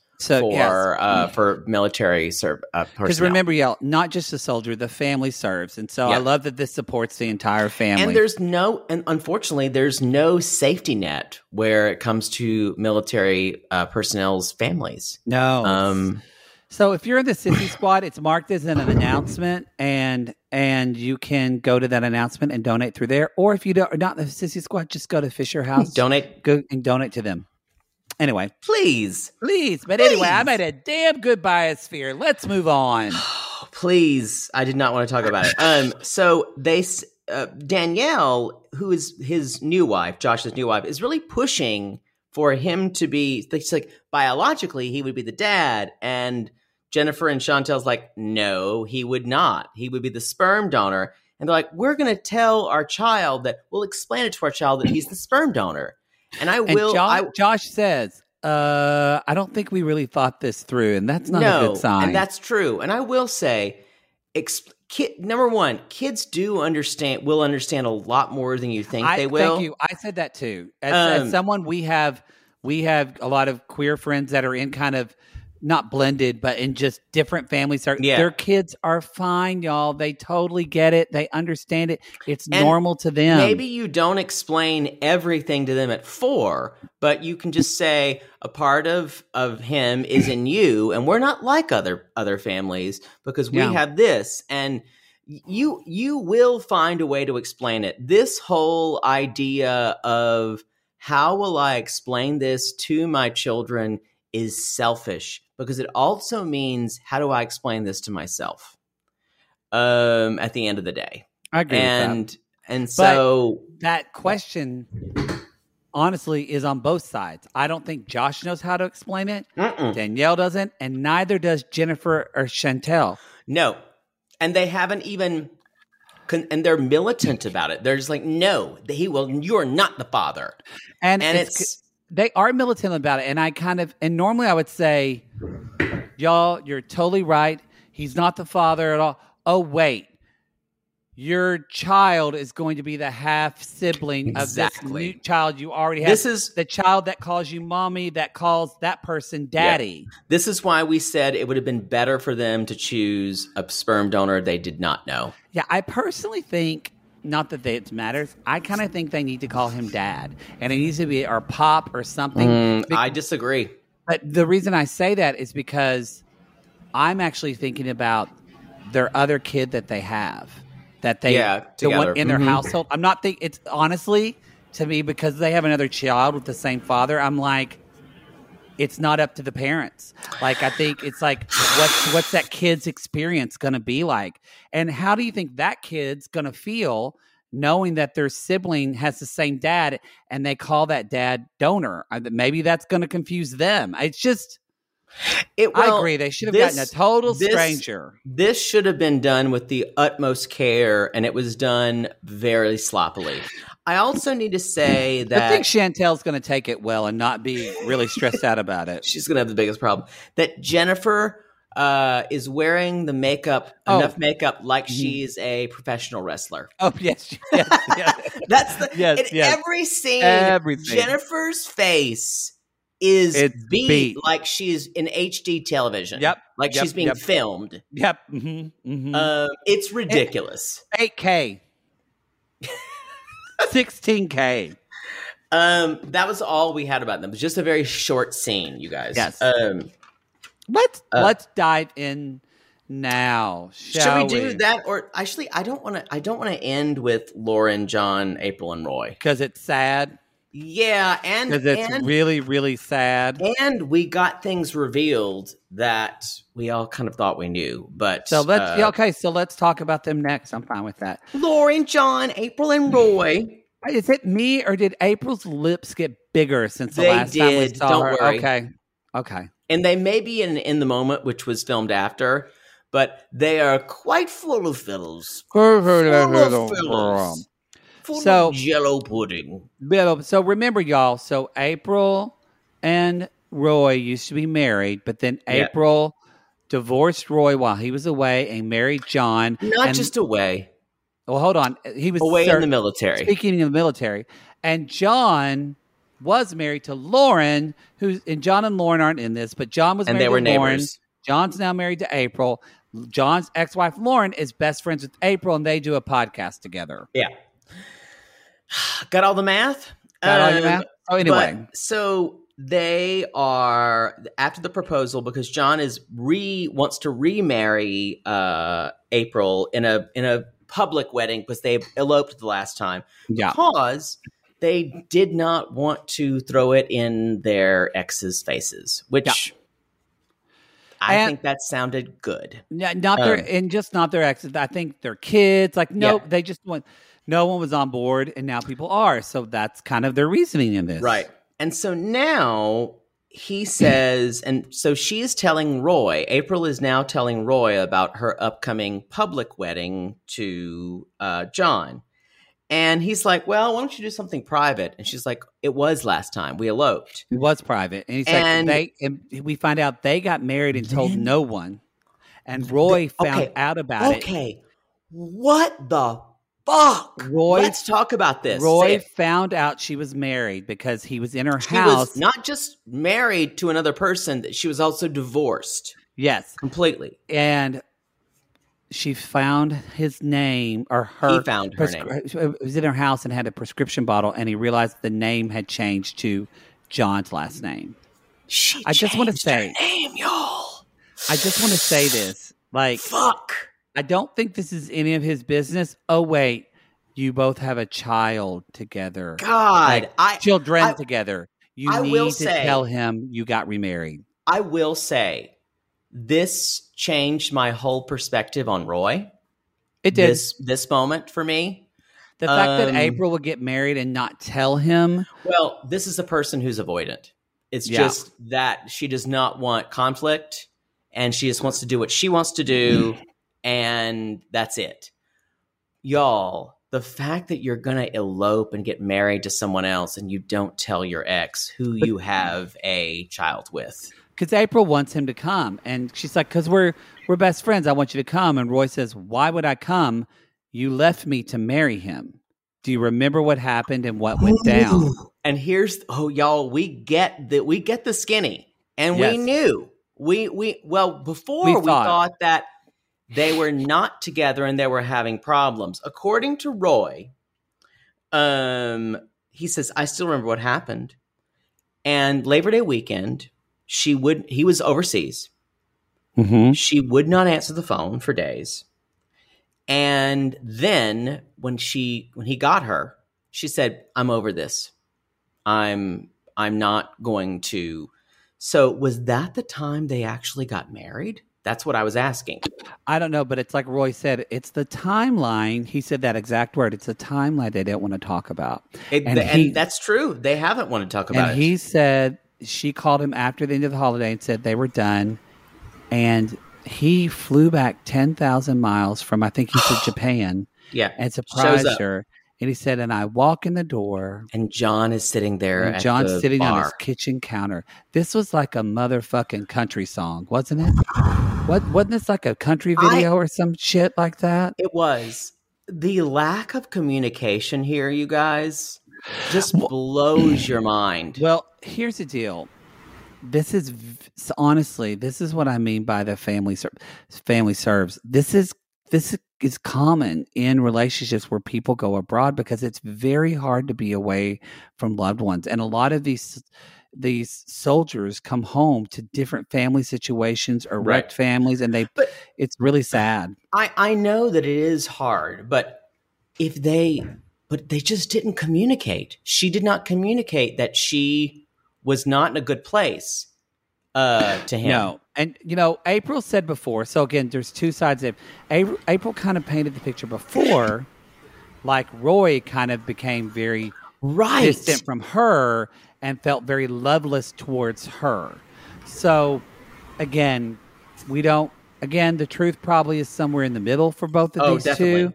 A: for military personnel.
B: Because remember, y'all, not just the soldier, the family serves, and so I love that this supports the entire family.
A: And unfortunately, there's no safety net where it comes to military personnel's families.
B: No. So if you're in the Sissy Squad, it's marked as an announcement, and you can go to that announcement and donate through there. Or if you don't, not the Sissy Squad, just go to Fisher House.
A: Go
B: and donate to them. Anyway.
A: Please.
B: But anyway, I made a damn good Biosphere. Let's move on.
A: Please. I did not want to talk about it. So Danielle, who is his new wife, Josh's new wife, is really pushing for him to be, it's like, biologically, he would be the dad. And Jennifer and Chantel's like, no, he would not. He would be the sperm donor. And they're like, we're going to tell our child we'll explain it to our child that he's the sperm donor. And
B: Josh says, I don't think we really thought this through. And that's not a good sign.
A: And that's true. And I will say, number one, kids will understand a lot more than you think they will.
B: Thank you. I said that too. As someone, we have a lot of queer friends that are in kind of not blended, but in just different families. Their kids are fine, y'all. They totally get it. They understand it. It's normal to them.
A: Maybe you don't explain everything to them at 4, but you can just say a part of him is in you, and we're not like other families because we have this, and you will find a way to explain it. This whole idea of how will I explain this to my children is selfish, because it also means, how do I explain this to myself? At the end of the day.
B: I agree with that.
A: And so
B: that question honestly is on both sides. I don't think Josh knows how to explain it. Danielle doesn't, and neither does Jennifer or Chantel.
A: No. And they haven't even, and they're militant about it. They're just like, no, you're not the father.
B: And they are militant about it. And normally I would say, y'all, you're totally right. He's not the father at all. Oh, wait. Your child is going to be the half sibling of this new child you already have. This is the child that calls you mommy, that calls that person daddy.
A: Yeah. This is why we said it would have been better for them to choose a sperm donor they did not know.
B: Yeah, I personally think, not that it matters, I kind of think they need to call him dad. And it needs to be or pop or something.
A: I disagree.
B: But the reason I say that is because I'm actually thinking about their other kid that they have. That they in their household. I'm not thinking it's honestly to me because they have another child with the same father. I'm like, it's not up to the parents. Like I think it's like what's that kid's experience going to be like, and how do you think that kid's going to feel knowing that their sibling has the same dad and they call that dad donor? Maybe that's going to confuse them. It's just. I agree. They should have gotten a total stranger.
A: This should have been done with the utmost care, and it was done very sloppily. I also need to say that
B: I think Chantel's going to take it well and not be really stressed out about it.
A: She's going to have the biggest problem. That Jennifer is wearing the enough makeup like she's a professional wrestler.
B: Oh, yes.
A: That's every scene, Jennifer's face is beat like she's in HD television. Like she's being filmed. It's ridiculous.
B: 8K. 16K.
A: That was all we had about them. It was just a very short scene, you guys.
B: Yes. Let's dive in now.
A: Should we do that? Or actually, I don't want to end with Lauren, John, April, and Roy
B: because it's sad.
A: Yeah, and
B: because it's really, really sad.
A: And we got things revealed that we all kind of thought we knew. But
B: so let's talk about them next. I'm fine with that.
A: Lauren, John, April, and Roy.
B: Is it me or did April's lips get bigger since the last time we saw her?
A: Worry.
B: Okay.
A: And they may be in the moment, which was filmed after, but they are quite full of fillers. Full of Jello pudding.
B: So remember, y'all. So April and Roy used to be married, but then April divorced Roy while he was away and married John.
A: Not just away.
B: Well, hold on. He was
A: away in the military.
B: Speaking in the military, and John was married to Lauren, and John and Lauren aren't in this, but John was married to Lauren. Neighbors. John's now married to April. John's ex-wife Lauren is best friends with April, and they do a podcast together.
A: Yeah. Got all the math?
B: Got all your math? Oh, anyway.
A: So they are, after the proposal, because John wants to remarry April in a public wedding because they eloped the last time.
B: Yeah.
A: Because they did not want to throw it in their exes' faces, which I think that sounded good.
B: Yeah, not their exes. I think their kids. Like, they just want. No one was on board, and now people are. So that's kind of their reasoning in this.
A: Right. And so now he says, and so she's telling Roy, April is now telling Roy about her upcoming public wedding to John. And he's like, well, why don't you do something private? And she's like, it was last time. We eloped.
B: It was private. And he's we find out they got married and told no one. And Roy found out about it.
A: Okay. What the fuck? Let's talk about this.
B: Roy found out she was married because he was in her house. She was
A: not just married to another person, she was also divorced.
B: Yes.
A: Completely.
B: And she found his name, or her.
A: He found her name.
B: It was in her house and had a prescription bottle, and he realized the name had changed to John's last name.
A: I just want to say, her name, y'all.
B: I just want to say this. Like,
A: fuck.
B: I don't think this is any of his business. Oh, wait. You both have a child together.
A: God.
B: Children together. You need to tell him you got remarried.
A: I will say, this changed my whole perspective on Roy.
B: It did.
A: This moment for me.
B: The fact that April would get married and not tell him.
A: Well, this is a person who's avoidant. It's just that she does not want conflict, and she just wants to do what she wants to do, and that's it. Y'all, the fact that you're going to elope and get married to someone else and you don't tell your ex who you have a child with.
B: Because April wants him to come. And she's like, because we're best friends. I want you to come. And Roy says, why would I come? You left me to marry him. Do you remember what happened and what went down?
A: And here's, y'all, we get the skinny. And we knew. Before we thought that they were not together and they were having problems. According to Roy, he says, I still remember what happened. And Labor Day weekend, he was overseas. Mm-hmm. She would not answer the phone for days. And then when he got her, she said, I'm over this. I'm not going to. So was that the time they actually got married? That's what I was asking.
B: I don't know, but it's like Roy said, it's the timeline. He said that exact word. It's a timeline they don't want to talk about.
A: And that's true. They haven't wanted to talk about it.
B: And he said she called him after the end of the holiday and said they were done. And he flew back 10,000 miles from, I think he said Japan.
A: Yeah.
B: And surprised her. And he said, and I walk in the door.
A: And John is sitting there
B: and John's sitting on his kitchen counter. This was like a motherfucking country song, wasn't it? Wasn't this like a country video or some shit like that?
A: It was. The lack of communication here, you guys, just blows your mind.
B: Well, here's the deal. This is what I mean by the family serves. This is common in relationships where people go abroad because it's very hard to be away from loved ones. And a lot of these soldiers come home to different family situations or wrecked families, and it's really sad.
A: I know that it is hard, but they just didn't communicate. She did not communicate that she was not in a good place to him.
B: No. And, April said before, so again, there's two sides of it. April kind of painted the picture before, like Roy kind of became very distant from her and felt very loveless towards her. So, again, the truth probably is somewhere in the middle for both of these two.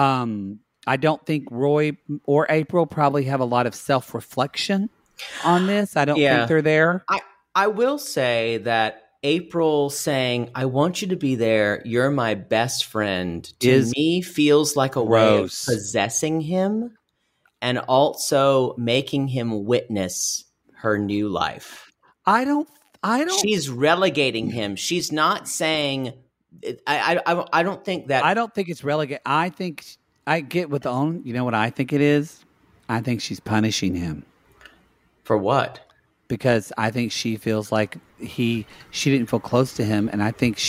B: I don't think Roy or April probably have a lot of self-reflection on this. I don't think they're there.
A: I will say that April saying, I want you to be there, you're my best friend, to me feels like a way of possessing him and also making him witness her new life.
B: I don't.
A: She's relegating him. She's not saying, I don't think that.
B: I don't think it's relegate. I think I get with you know what I think it is? I think she's punishing him.
A: For what?
B: Because I think she feels like she didn't feel close to him, and I think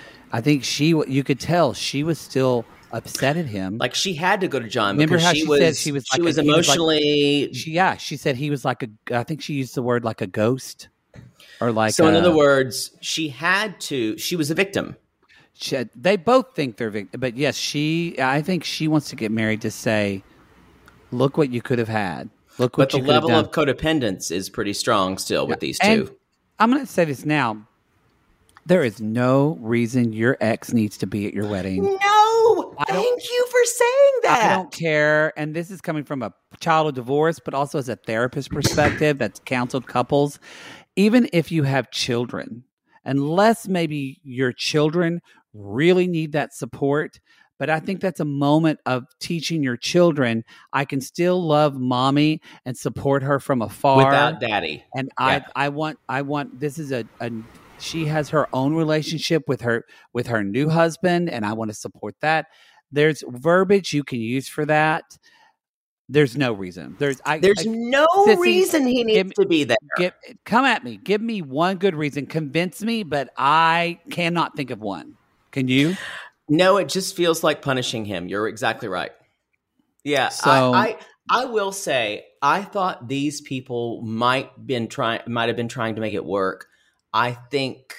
B: you could tell she was still upset at him.
A: Like she had to go to John.
B: Remember how she said she was
A: emotionally.
B: She said he was like I think she used the word like a ghost, or like.
A: So in other words, she had to. She was a victim.
B: They both think they're victims, but yes, I think she wants to get married to say, "Look what you could have had."
A: But the level of codependence is pretty strong still with these two.
B: And I'm going to say this now. There is no reason your ex needs to be at your wedding.
A: No! Thank you for saying that.
B: I don't care. And this is coming from a child of divorce, but also as a therapist perspective that's counseled couples. Even if you have children, unless maybe your children really need that support, but I think that's a moment of teaching your children, I can still love mommy and support her from afar.
A: Without daddy.
B: And I want, this is she has her own relationship with her new husband, and I want to support that. There's verbiage you can use for that. There's no reason. There's
A: no reason he needs to be there.
B: Come at me. Give me one good reason. Convince me, but I cannot think of one. Can you?
A: No, it just feels like punishing him. You're exactly right. Yeah, so I will say I thought these people might have been trying to make it work. I think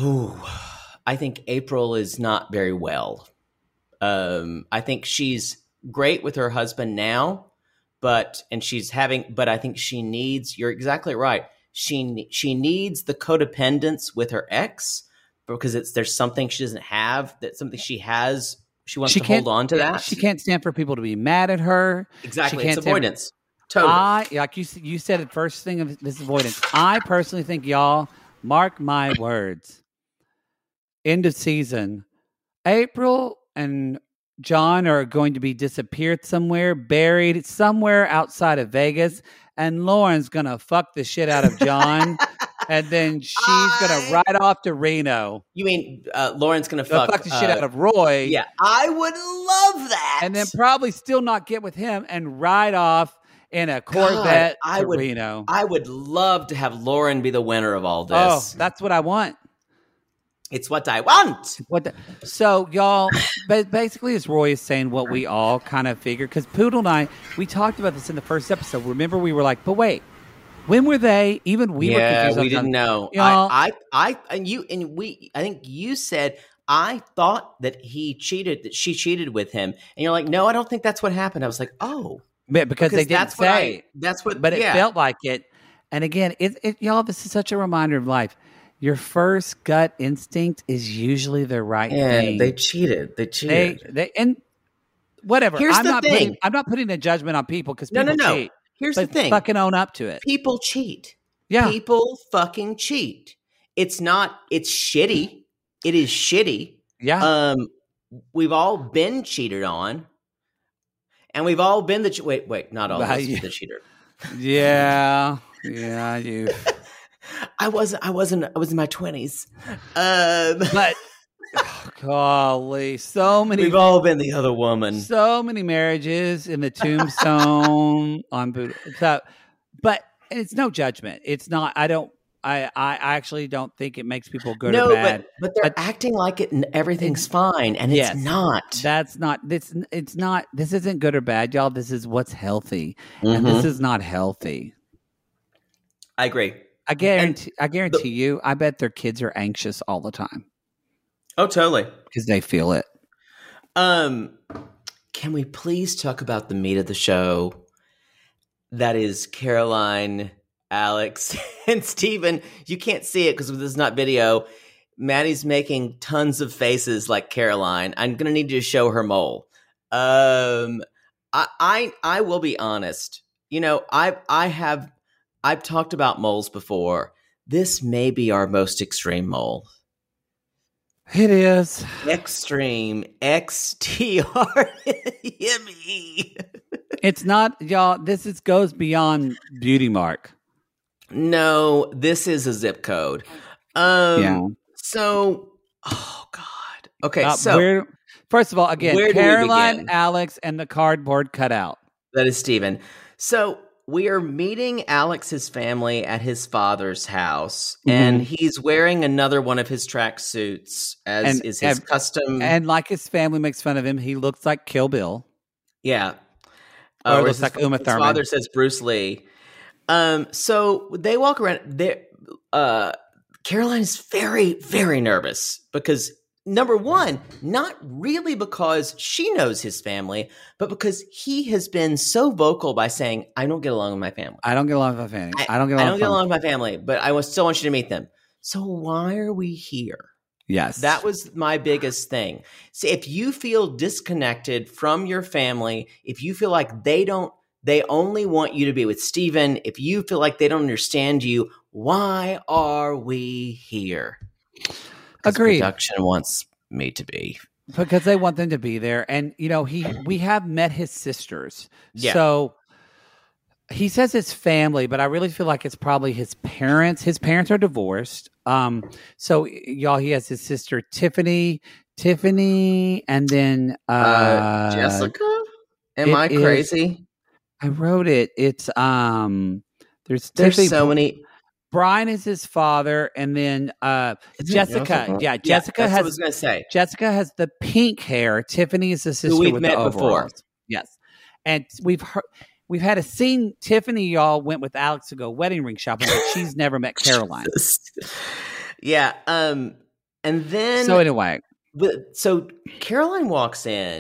A: April is not very well. I think she's great with her husband now, but I think she needs, you're exactly right. She needs the codependence with her ex because there's something she doesn't have, that something she has. She wants to hold on to that.
B: She can't stand for people to be mad at her.
A: Exactly. It's avoidance. Totally.
B: Like you said it first thing of this avoidance. I personally think, y'all, mark my words. End of season. April and John are going to be disappeared somewhere, buried somewhere outside of Vegas, and Lauren's going to fuck the shit out of John, and then she's going to ride off to Reno.
A: You mean Lauren's going to fuck
B: the shit out of Roy?
A: Yeah, I would love that.
B: And then probably still not get with him and ride off in a Corvette to Reno.
A: I would love to have Lauren be the winner of all this.
B: Oh, that's what I want.
A: It's what I want.
B: So, y'all, basically, as Roy is saying, what we all kind of figured, because Poodle and I, we talked about this in the first episode. Remember, we were like, but wait, when were they? Even we were confused.
A: We didn't know. I think you said, I thought that she cheated with him. And you're like, no, I don't think that's what happened. I was like, oh.
B: Because they didn't say. But it felt like it. And again, y'all, this is such a reminder of life. Your first gut instinct is usually the right thing.
A: They cheated.
B: They and whatever. I'm not putting a judgment on people because people cheat.
A: Here's the thing.
B: Fucking own up to it.
A: People cheat.
B: Yeah.
A: People fucking cheat. It's shitty. It is shitty.
B: Yeah.
A: We've all been cheated on. And we've all been wait, not all of us the cheater.
B: Yeah. Yeah, you.
A: I was in my 20s.
B: But golly, so many.
A: We've all been the other woman.
B: So many marriages in the tombstone on Buddha. So, but it's no judgment. It's not. I actually don't think it makes people good or bad.
A: But they're acting like it and everything's fine, and it's not.
B: That's not. It's not. This isn't good or bad, y'all. This is what's healthy, and this is not healthy.
A: I agree.
B: I guarantee you, I bet their kids are anxious all the time.
A: Oh, totally.
B: Because they feel it.
A: Can we please talk about the meat of the show? That is Caroline, Alex, and Steven. You can't see it because this is not video. Maddie's making tons of faces like Caroline. I'm going to need you to show her mole. I will be honest. You know, I've talked about moles before. This may be our most extreme mole.
B: It is.
A: Extreme. XTRME.
B: It's not, y'all, goes beyond beauty mark.
A: No, this is a zip code. So, oh God. Okay, so.
B: First of all, again, Caroline, Alex, and the cardboard cutout.
A: That is Steven. So, we are meeting Alex's family at his father's house, and he's wearing another one of his track suits, as is his custom.
B: And like his family makes fun of him, he looks like Kill Bill.
A: Yeah.
B: Or looks like Uma Thurman.
A: His father says Bruce Lee. So they walk around. Caroline is very, very nervous because, number one, not really because she knows his family, but because he has been so vocal by saying, I don't get along with my family.
B: I don't get along with my family.
A: I don't get along with my family, but I still want you to meet them. So why are we here?
B: Yes.
A: That was my biggest thing. So if you feel disconnected from your family, if you feel like they only want you to be with Steven, if you feel like they don't understand you, why are we here?
B: Agreed.
A: Production wants me to be.
B: Because they want them to be there. And, you know, we have met his sisters. Yeah. So he says it's family, but I really feel like it's probably his parents. His parents are divorced. So, y'all, he has his sister Tiffany, and then
A: Jessica? Am I crazy?
B: I wrote it. It's there's
A: so many.
B: Brian is his father, and then Jessica. Yeah, Jessica has.
A: What I was going to say.
B: Jessica has the pink hair. Tiffany is the sister
A: who we've
B: with
A: met
B: the overalls.
A: before.
B: Yes, and we've had a scene. Tiffany, y'all, went with Alex to go wedding ring shopping, but she's never met Caroline.
A: Yeah, and then
B: so anyway,
A: so Caroline walks in,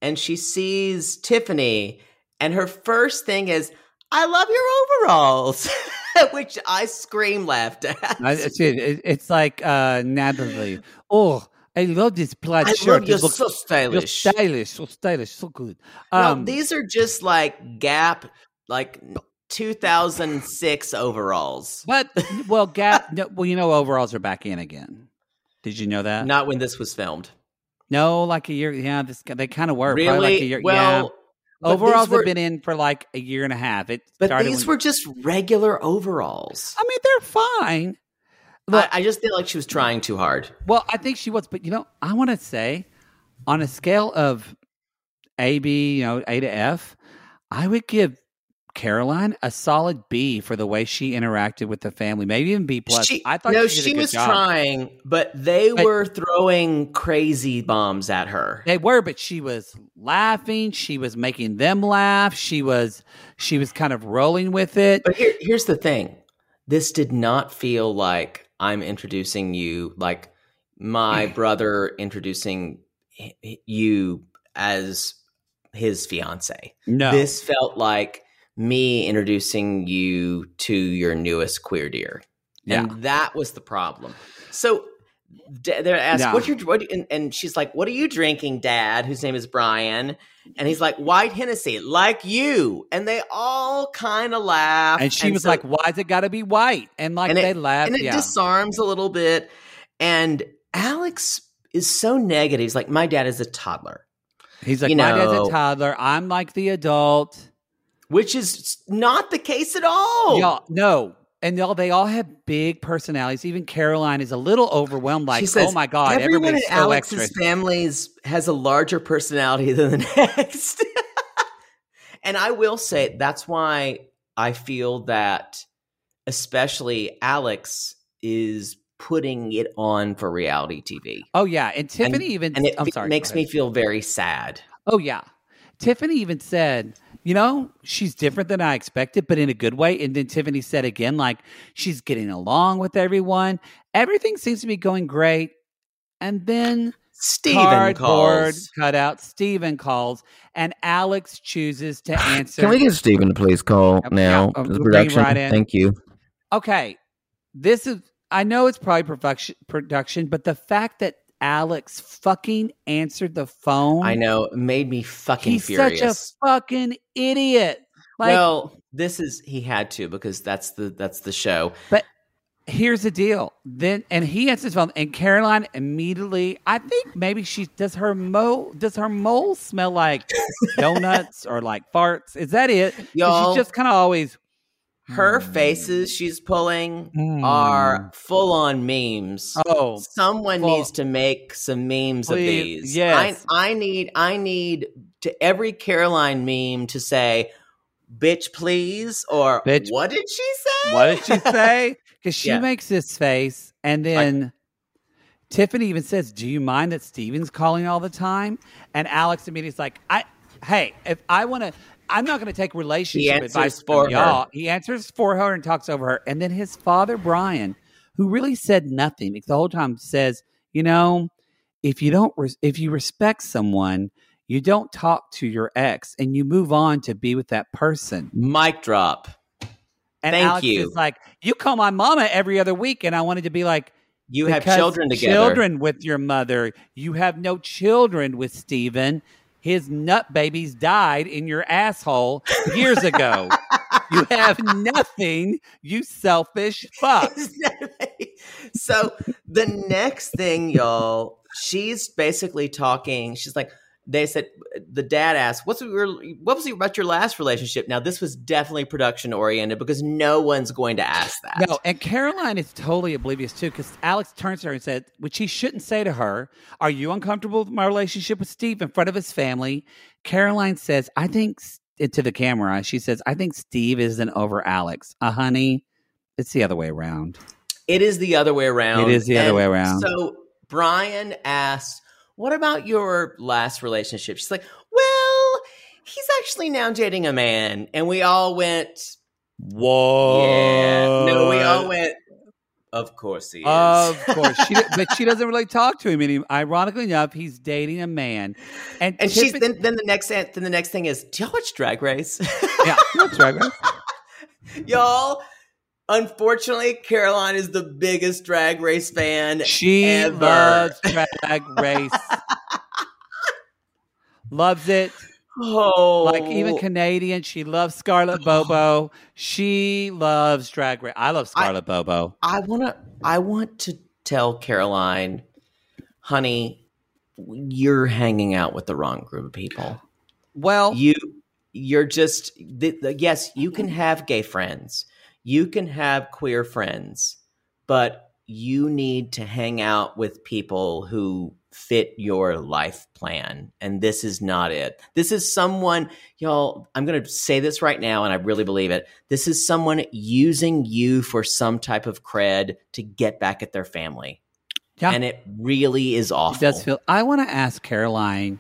A: and she sees Tiffany, and her first thing is, "I love your overalls," which I scream laughed at.
B: It's like Natalie. Oh, I love this plaid shirt.
A: You're so stylish.
B: You're stylish, so good.
A: No, these are just like Gap, like 2006 overalls.
B: But Gap. Overalls are back in again. Did you know that?
A: Not when this was filmed.
B: No, like a year. Yeah, they kind of were.
A: Really?
B: Probably like a year.
A: Well,
B: yeah. Overalls have been in for like a year and a half.
A: But these were just regular overalls.
B: I mean, they're fine.
A: Look, I just feel like she was trying too hard.
B: Well, I think she was. But, I want to say on a scale of A, B, A to F, I would give Caroline a solid B for the way she interacted with the family. Maybe even B+. I thought she was
A: trying, but they were throwing crazy bombs at her.
B: They were, but she was laughing. She was making them laugh. She was kind of rolling with it.
A: But here's the thing. This did not feel like I'm introducing you, like my brother introducing you as his fiance.
B: No.
A: This felt like me introducing you to your newest queer dear.
B: Yeah.
A: And that was the problem. So they're asked, and she's like, "What are you drinking, Dad?" Whose name is Brian. And he's like, "White Hennessy, like you." And they all kind of laugh.
B: And she was like, "Why's it got to be white?" And they laughed.
A: And it disarms a little bit. And Alex is so negative. He's like, "My dad is a toddler."
B: He's like, "My dad's a toddler. I'm like the adult."
A: Which is not the case at all.
B: Y'all, no. And they all have big personalities. Even Caroline is a little overwhelmed. Like, says, "Oh my God,
A: everyone in
B: Alex's
A: extra. Families has a larger personality than the next." And I will say that's why I feel that especially Alex is putting it on for reality TV.
B: Oh yeah, and Tiffany
A: makes me feel very sad.
B: Oh yeah, Tiffany even said, she's different than I expected, but in a good way. And then Tiffany said again, like, she's getting along with everyone. Everything seems to be going great. And then
A: Steven calls.
B: Cutout. Steven calls, and Alex chooses to answer.
C: Can we get Steven to please call now? Production.
B: Right in.
C: Thank you.
B: Okay. I know it's probably production, but the fact that Alex fucking answered the phone.
A: I know. It made me fucking furious.
B: He's such a fucking idiot.
A: He had to, because that's the show.
B: But here's the deal. And he answers the phone, and Caroline immediately, I think maybe does her mole smell like donuts or like farts? Is that it? She's just kind of always.
A: Her faces she's pulling are full-on memes.
B: Oh,
A: someone needs to make some memes of these.
B: Yes,
A: I need to every Caroline meme to say, "Bitch, please," or
B: bitch,
A: "What did she say?"
B: What did she say? Because she makes this face, and then Tiffany even says, "Do you mind that Steven's calling all the time?" And Alex immediately is like, "Hey, if I want to." I'm not going to take relationship advice from y'all. He answers for her and talks over her. And then his father, Brian, who really said nothing the whole time, says, if you respect someone, you don't talk to your ex and you move on to be with that person.
A: Mic drop.
B: And Alex is like, you call my mama every other week. And I wanted to be like,
A: you have children together.
B: Children with your mother. You have no children with Steven. His nut babies died in your asshole years ago. You have nothing, you selfish fuck.
A: So the next thing, y'all, she's basically talking. She's like, they said, the dad asked, what was about your last relationship? Now, this was definitely production oriented because no one's going to ask that.
B: No, and Caroline is totally oblivious too, because Alex turns to her and said, which he shouldn't say to her, "Are you uncomfortable with my relationship with Steve?" in front of his family. Caroline says, to the camera, she says, "I think Steve isn't over Alex." Honey, it's the other way around.
A: It is the other way around.
B: It is the other way around.
A: So Brian asked, "What about your last relationship?" She's like, "Well, he's actually now dating a man." And we all went,
B: "Whoa."
A: Yeah. No, we all went, Of course he is.
B: Of course. But she doesn't really talk to him anymore. Ironically enough, he's dating a man. And
A: she's then the next thing is, do y'all watch Drag Race?
B: Yeah, watch Drag Race.
A: Y'all, unfortunately, Caroline is the biggest Drag Race fan
B: She
A: ever.
B: loves Drag Race. Loves it.
A: Oh,
B: Like even Canadian, she loves Scarlett Bobo. She loves Drag Race. I love Scarlett Bobo.
A: I want to tell Caroline, honey, you're hanging out with the wrong group of people.
B: Well,
A: you're just yes, you can have gay friends, you can have queer friends, but you need to hang out with people who fit your life plan. And this is not it. This is someone, y'all, I'm going to say this right now, and I really believe it. This is someone using you for some type of cred to get back at their family. Yeah. And it really is awful.
B: It does feel. I want to ask Caroline,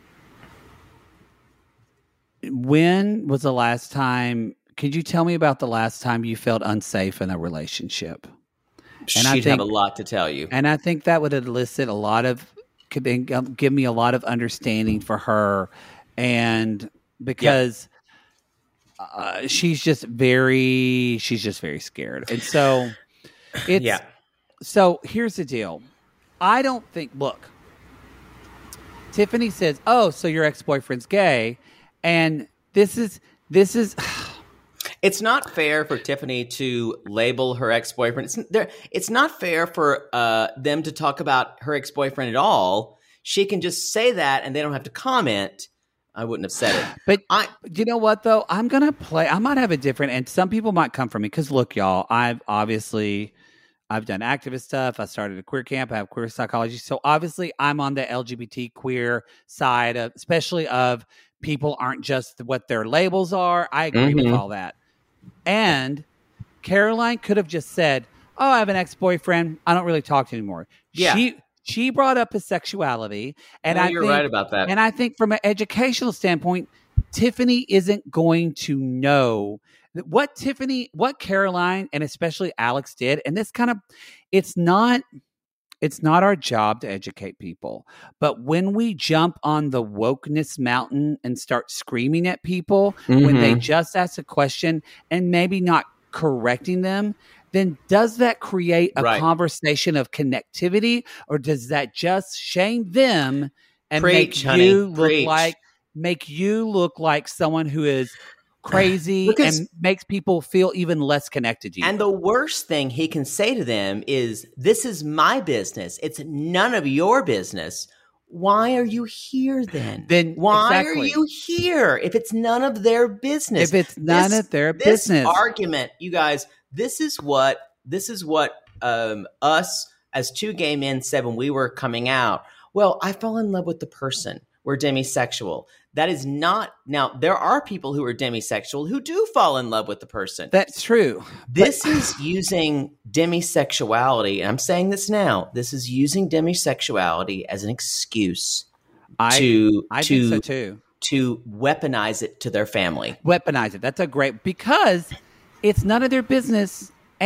B: when was the last time, could you tell me about the last time you felt unsafe in a relationship?
A: And She'd have a lot to tell you.
B: And I think that would elicit a lot of, could give me a lot of understanding for her. And because she's just very scared. And so it's, so here's the deal. I don't think, look, Tiffany says, oh, so your ex-boyfriend's gay. And this is,
A: it's not fair for Tiffany to label her ex-boyfriend. It's not fair for them to talk about her ex-boyfriend at all. She can just say that and they don't have to comment. I wouldn't have said it.
B: But you know what, though? I might have a different, and some people might come from me. Because look, y'all, I've done activist stuff. I started a queer camp. I have queer psychology. So obviously I'm on the LGBT queer side, especially of people aren't just what their labels are. I agree with all that. And Caroline could have just said, oh, I have an ex-boyfriend. I don't really talk to him anymore. Yeah. She brought up his sexuality. And
A: you're right about that.
B: And I think from an educational standpoint, Tiffany isn't going to know what Caroline and especially Alex did. And this kind of, it's not our job to educate people. But when we jump on the wokeness mountain and start screaming at people when they just ask a question and maybe not correcting them, then does that create a conversation of connectivity, or does that just shame them and make you look like someone who is crazy and makes people feel even less connected to you?
A: And the worst thing he can say to them is, this is my business. It's none of your business. Why are you here then? Why are you here if it's none of their business?
B: If it's none of their business.
A: This argument, you guys, this is what us as two gay men said when we were coming out. Well, I fell in love with the person. We're demisexual. That is not, now there are people who are demisexual who do fall in love with the person.
B: That's true.
A: This is using demisexuality, and I'm saying this now, this is using demisexuality as an excuse to weaponize it to their family.
B: Weaponize it. That's a great, because it's none of their business,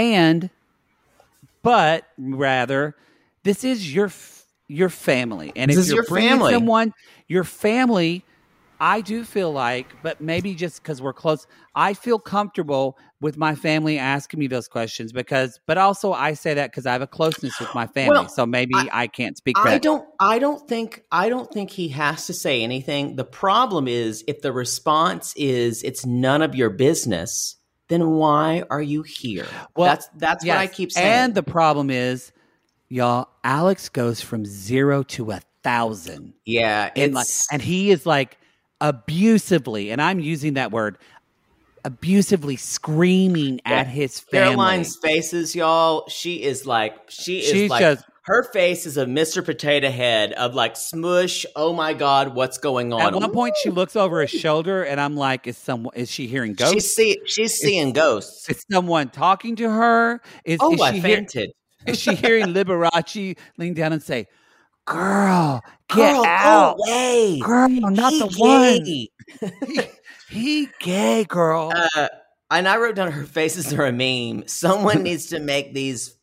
B: but rather this is your family. And if you're bringing someone, your family, I do feel like, but maybe just because we're close, I feel comfortable with my family asking me those questions but also I say that because I have a closeness with my family. Well, so maybe I can't speak for that.
A: I don't think he has to say anything. The problem is if the response is it's none of your business, then why are you here? Well, that's what I keep saying.
B: And the problem is, y'all, Alex goes from 0 to 1,000.
A: Yeah.
B: And he is like abusively, and I'm using that word, abusively screaming at his family.
A: Caroline's faces, y'all, she is like her face is a Mr. Potato Head of like smush. Oh my God, what's going on?
B: At one point, she looks over her shoulder, and I'm like, is she hearing ghosts?
A: She's seeing ghosts.
B: Is someone talking to her?
A: I fainted.
B: Is she hearing Liberace lean down and say, "Girl, get out,
A: go away.
B: Girl, not the one. He gay, girl."
A: And I wrote down her faces are a meme. Someone needs to make these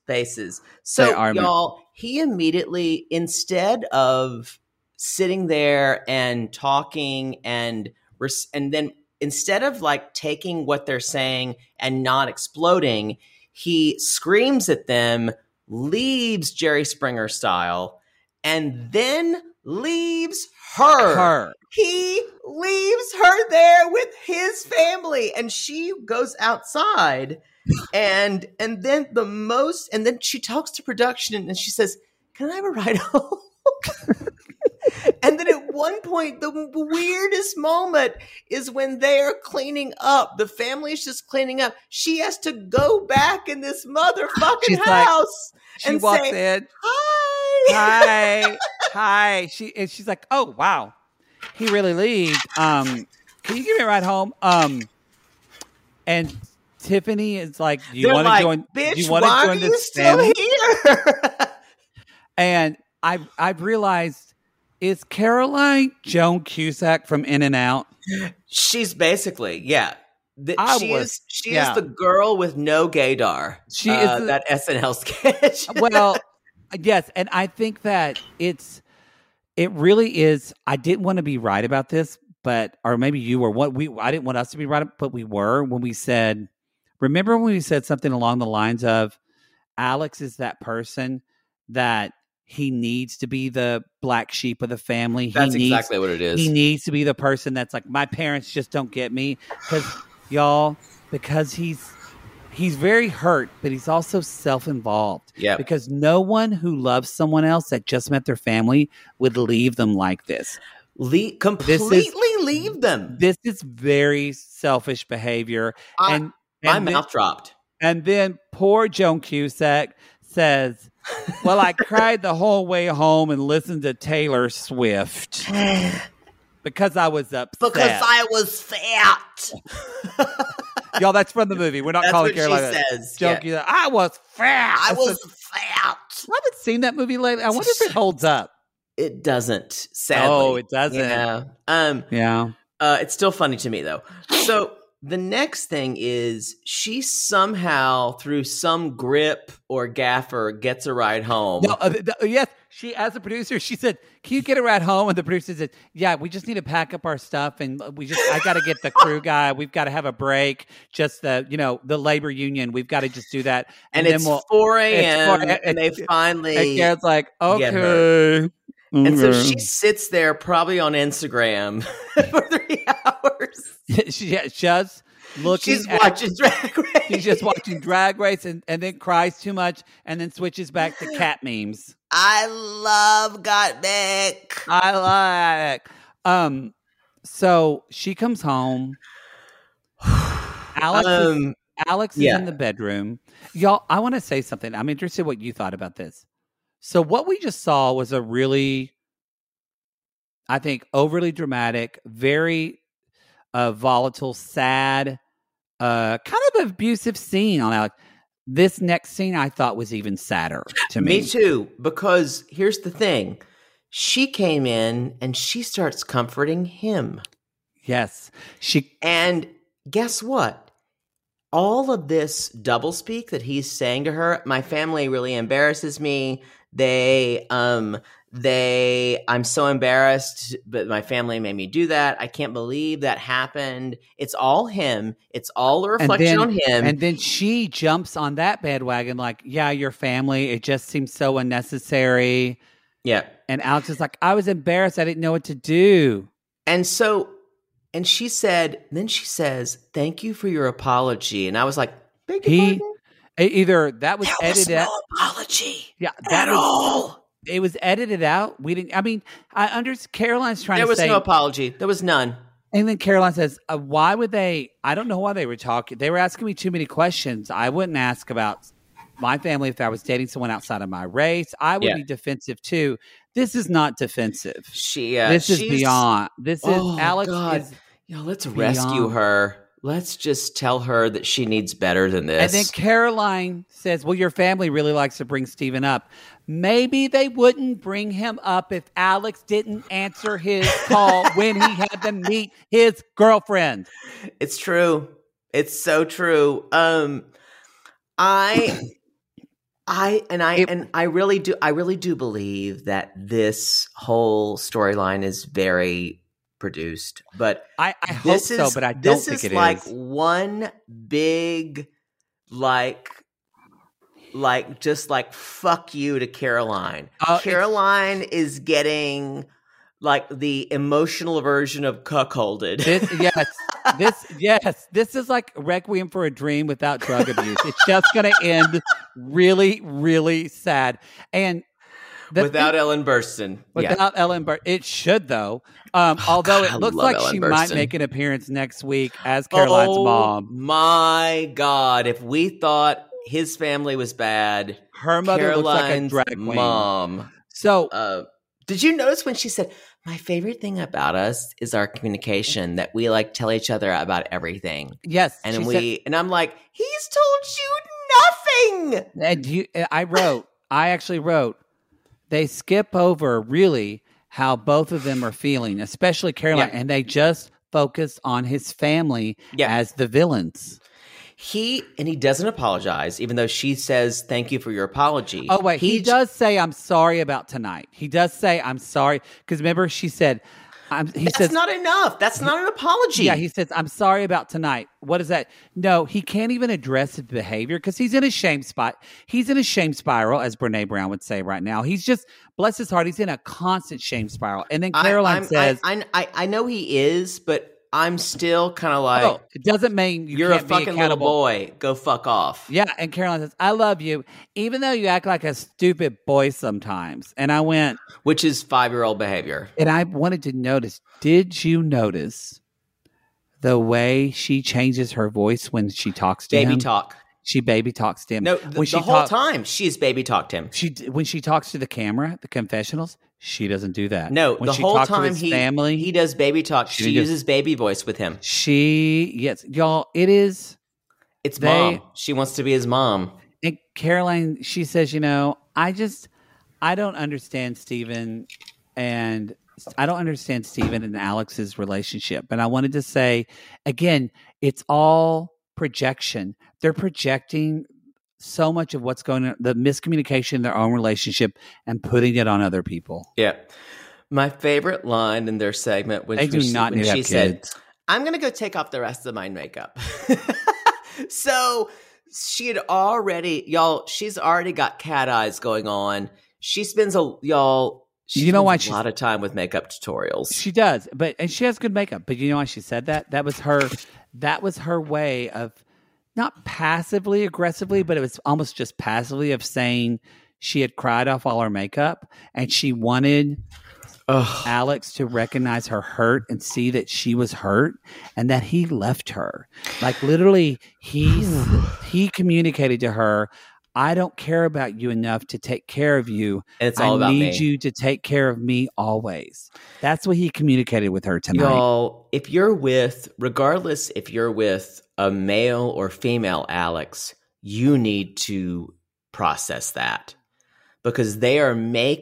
A: faces. So y'all, he immediately, instead of sitting there and talking and then instead of like taking what they're saying and not exploding, he screams at them, leaves Jerry Springer style, and then leaves her. He leaves her there with his family, and she goes outside, and then she talks to production, and she says, "Can I have a ride home?" And then at one point, the weirdest moment is when they are cleaning up. The family is just cleaning up. She has to go back in this motherfucking house
B: and walks in. Hi. She's like, "Oh wow, he really leaves. Can you give me a ride home?" And Tiffany is like, "Do you want to join?
A: Bitch, do you want to join this family?" Here?
B: And I've realized. Is Caroline Joan Cusack from In-N-Out?
A: She's basically, yeah. She is the girl with no gaydar. She is that SNL sketch.
B: Well, yes, and I think that it really is. I didn't want to be right about this, or maybe you were. I didn't want us to be right, but we were when we said. Remember when we said something along the lines of, Alex is that person that. He needs to be the black sheep of the family.
A: That's exactly what it is.
B: He needs to be the person that's like, my parents just don't get me. Because he's very hurt, but he's also self-involved.
A: Yeah.
B: Because no one who loves someone else that just met their family would leave them like this.
A: Completely leave them.
B: This is very selfish behavior.
A: My mouth dropped.
B: And then poor Joan Cusack says, "Well, I cried the whole way home and listened to Taylor Swift because I was upset.
A: Because I was fat."
B: Y'all, that's from the movie. We're not calling Caroline.
A: That's what she says.
B: Joke, yeah. I was fat.
A: I was fat.
B: I haven't seen that movie lately. I wonder if it holds up.
A: It doesn't, sadly.
B: Oh, it doesn't.
A: Yeah. It's still funny to me, though. So the next thing is she somehow, through some grip or gaffer, gets a ride home.
B: No, yes, she, as a producer, she said, "Can you get a ride home?" And the producer said, "Yeah, we just need to pack up our stuff, and I got to get the crew guy. We've got to have a break. Just the labor union. We've got to just do that."
A: And it's 4 a.m. and they finally.
B: And Karen's like, "Okay."
A: And so she sits there probably on Instagram for 3 hours.
B: She's watching Drag Race. She's just watching Drag Race and then cries too much and then switches back to cat memes.
A: I love Gottmik.
B: I like. So she comes home. Alex is in the bedroom. Y'all, I want to say something. I'm interested what you thought about this. So what we just saw was a really, I think, overly dramatic, very volatile, sad, kind of abusive scene on Alex. This next scene I thought was even sadder to me.
A: Me too, because here's the thing. She came in and she starts comforting him.
B: Yes.
A: And guess what? All of this doublespeak that he's saying to her, my family really embarrasses me. I'm so embarrassed, but my family made me do that. I can't believe that happened. It's all him. It's all a reflection on him.
B: And then she jumps on that bandwagon like, yeah, your family, it just seems so unnecessary.
A: Yeah.
B: And Alex is like, I was embarrassed. I didn't know what to do.
A: And she says, "Thank you for your apology." And I was like, beg your pardon?
B: Either that was edited.
A: There was no apology.
B: Yeah,
A: at all.
B: It was edited out. We didn't. I mean, I understand. Caroline's trying to say
A: there was no apology. There was none.
B: And then Caroline says, "Why would they? I don't know why they were talking. They were asking me too many questions. I wouldn't ask about my family if I was dating someone outside of my race. I would be defensive too. This is not defensive. This is beyond. This is Alex.
A: God. Let's rescue her. Let's just tell her that she needs better than this."
B: And then Caroline says, "Well, your family really likes to bring Steven up. Maybe they wouldn't bring him up if Alex didn't answer his call when he had to meet his girlfriend."
A: It's true. It's so true. I really do believe that this whole storyline is very produced, but
B: I hope so, but I don't think it is. This is
A: like one big, like just like fuck you to Caroline. Caroline is getting like the emotional version of cuckolded.
B: This is like Requiem for a Dream without drug abuse. It's just going to end really, really sad. And
A: without Ellen Burstyn.
B: Without Ellen Burstyn. It should, though. Although it looks like she might make an appearance next week as Caroline's mom.
A: My God. If we thought his family was bad,
B: her mother
A: Caroline's
B: looks like a drag queen.
A: Mom.
B: So,
A: did you notice when she said, my favorite thing about us is our communication, that we like tell each other about everything.
B: Yes.
A: And and I'm like, he's told you nothing.
B: And I actually wrote, they skip over really how both of them are feeling, especially Caroline, and they just focus on his family as the villains.
A: He doesn't apologize, even though she says, thank you for your apology.
B: Oh, wait. He does say, I'm sorry about tonight. He does say, I'm sorry. Because remember, she said,
A: that's not enough. That's not an apology.
B: Yeah, he says, I'm sorry about tonight. What is that? No, he can't even address his behavior because he's in a shame spot. He's in a shame spiral, as Brene Brown would say right now. He's just, bless his heart, he's in a constant shame spiral. And then Caroline says,
A: I know he is, but I'm still kind of like,
B: it doesn't mean
A: you're a fucking little boy. Go fuck off.
B: Yeah, and Caroline says, I love you, even though you act like a stupid boy sometimes. And I went,
A: which is 5-year-old behavior.
B: And I wanted to notice, did you notice the way she changes her voice when she talks to him?
A: Baby talk.
B: She baby talks to him.
A: No, the whole time she's baby talked to him.
B: When she talks to the camera, the confessionals, she doesn't do that.
A: No,
B: when
A: the whole time
B: he
A: does baby talk. She uses baby voice with him.
B: Y'all, it's
A: mom. She wants to be his mom.
B: And Caroline, she says, I don't understand Steven and Alex's relationship. And I wanted to say, again, it's all projection. They're projecting so much of what's going on, the miscommunication in their own relationship, and putting it on other people.
A: Yeah. My favorite line in their segment was when she said, I'm going to go take off the rest of my makeup. So she's already got cat eyes going on. She spends a lot of time with makeup tutorials.
B: She does, and she has good makeup. But you know why she said that? That was her way of not passively aggressively, but it was almost just passively of saying she had cried off all her makeup and she wanted Alex to recognize her hurt and see that she was hurt and that he left her. Like literally he communicated to her, I don't care about you enough to take care of you.
A: It's all about me.
B: I need you to take care of me always. That's what he communicated with her tonight.
A: Y'all, regardless if you're with a male or female Alex, you need to process that because they are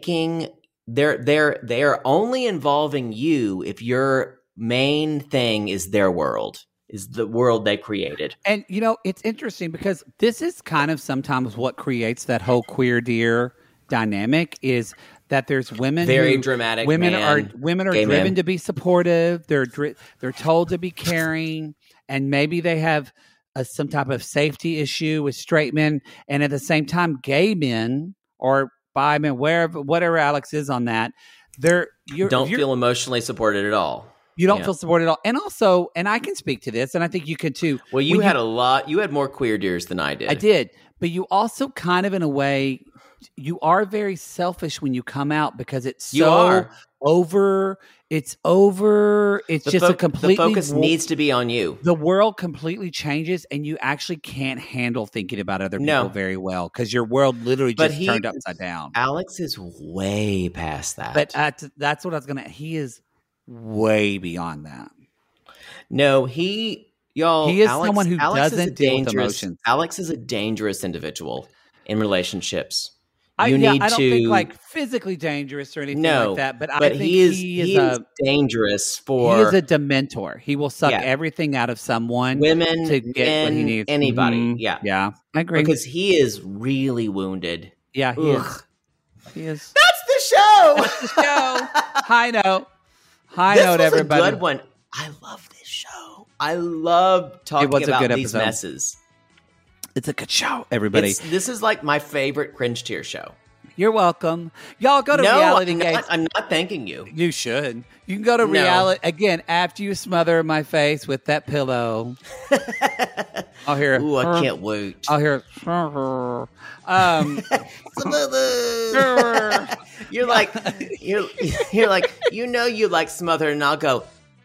A: only involving you if your main thing is their world. Is the world they created.
B: And, it's interesting because this is kind of sometimes what creates that whole queer dear dynamic is that there's women
A: dramatic
B: women are driven to be supportive. They're told to be caring, and maybe they have some type of safety issue with straight men, and at the same time, gay men or bi men, whatever Alex is on that,
A: don't feel emotionally supported at all.
B: You don't feel supported at all. And also, and I can speak to this, and I think you could too.
A: Well, you had more queer dears than I did.
B: I did. But you also kind of, in a way, you are very selfish when you come out because it's over. It's over. It's just a completely...
A: The focus needs to be on you.
B: The world completely changes, and you actually can't handle thinking about other people very well because your world literally just turned upside down.
A: Alex is way past that.
B: But that's what I was going to... He is way beyond that.
A: No, he is
B: someone who doesn't deal with emotions.
A: Alex is a dangerous individual in relationships.
B: I don't think like physically dangerous or anything like that. But I think he is
A: dangerous for.
B: He is a Dementor. He will suck everything out of someone,
A: women,
B: to get what he needs.
A: Anybody.
B: Mm-hmm. Yeah, I agree.
A: Because he is really wounded.
B: Yeah, he is. He is.
A: That's the show.
B: That's the show. High note, everybody.
A: This was a good one. I love this show. I love talking about these messes.
B: It's a good show, everybody.
A: This is like my favorite cringe tier show.
B: You're welcome. Y'all go to Reality Gaze.
A: I'm not thanking you.
B: You should. You can go to Reality again after you smother my face with that pillow. I'll hear.
A: Ooh, I can't wait.
B: I'll hear.
A: You're like you like smother, and I'll go.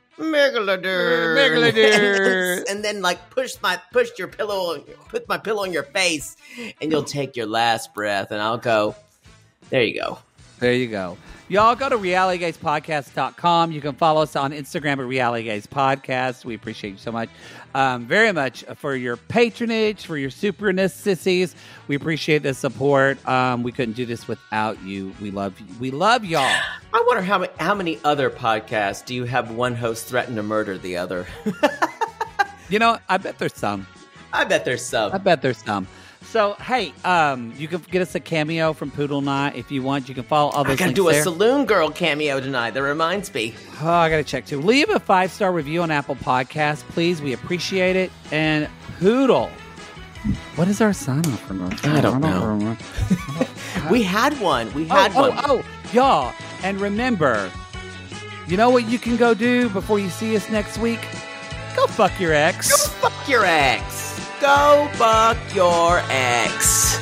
A: Megalodon. And then like put my pillow on your face, and you'll take your last breath, and I'll go, there you go.
B: There you go. Y'all go to realitygazepodcast.com. You can follow us on Instagram at Reality Gaze Podcast. We appreciate you so much. Very much for your patronage, for your superness sissies. We appreciate the support. We couldn't do this without you. We love you. We love y'all.
A: I wonder how many other podcasts do you have one host threaten to murder the other?
B: I bet there's some. So, hey, you can get us a cameo from Poodle Knot if you want. You can follow all those links.
A: I got to do a Saloon Girl cameo tonight. That reminds me.
B: Oh, I got to check, too. Leave a 5-star review on Apple Podcasts, please. We appreciate it. And Poodle, what is our sign-off for us?
A: I don't know. We had one.
B: Oh, y'all. And remember, you know what you can go do before you see us next week? Go fuck your ex.
A: Go fuck your ex.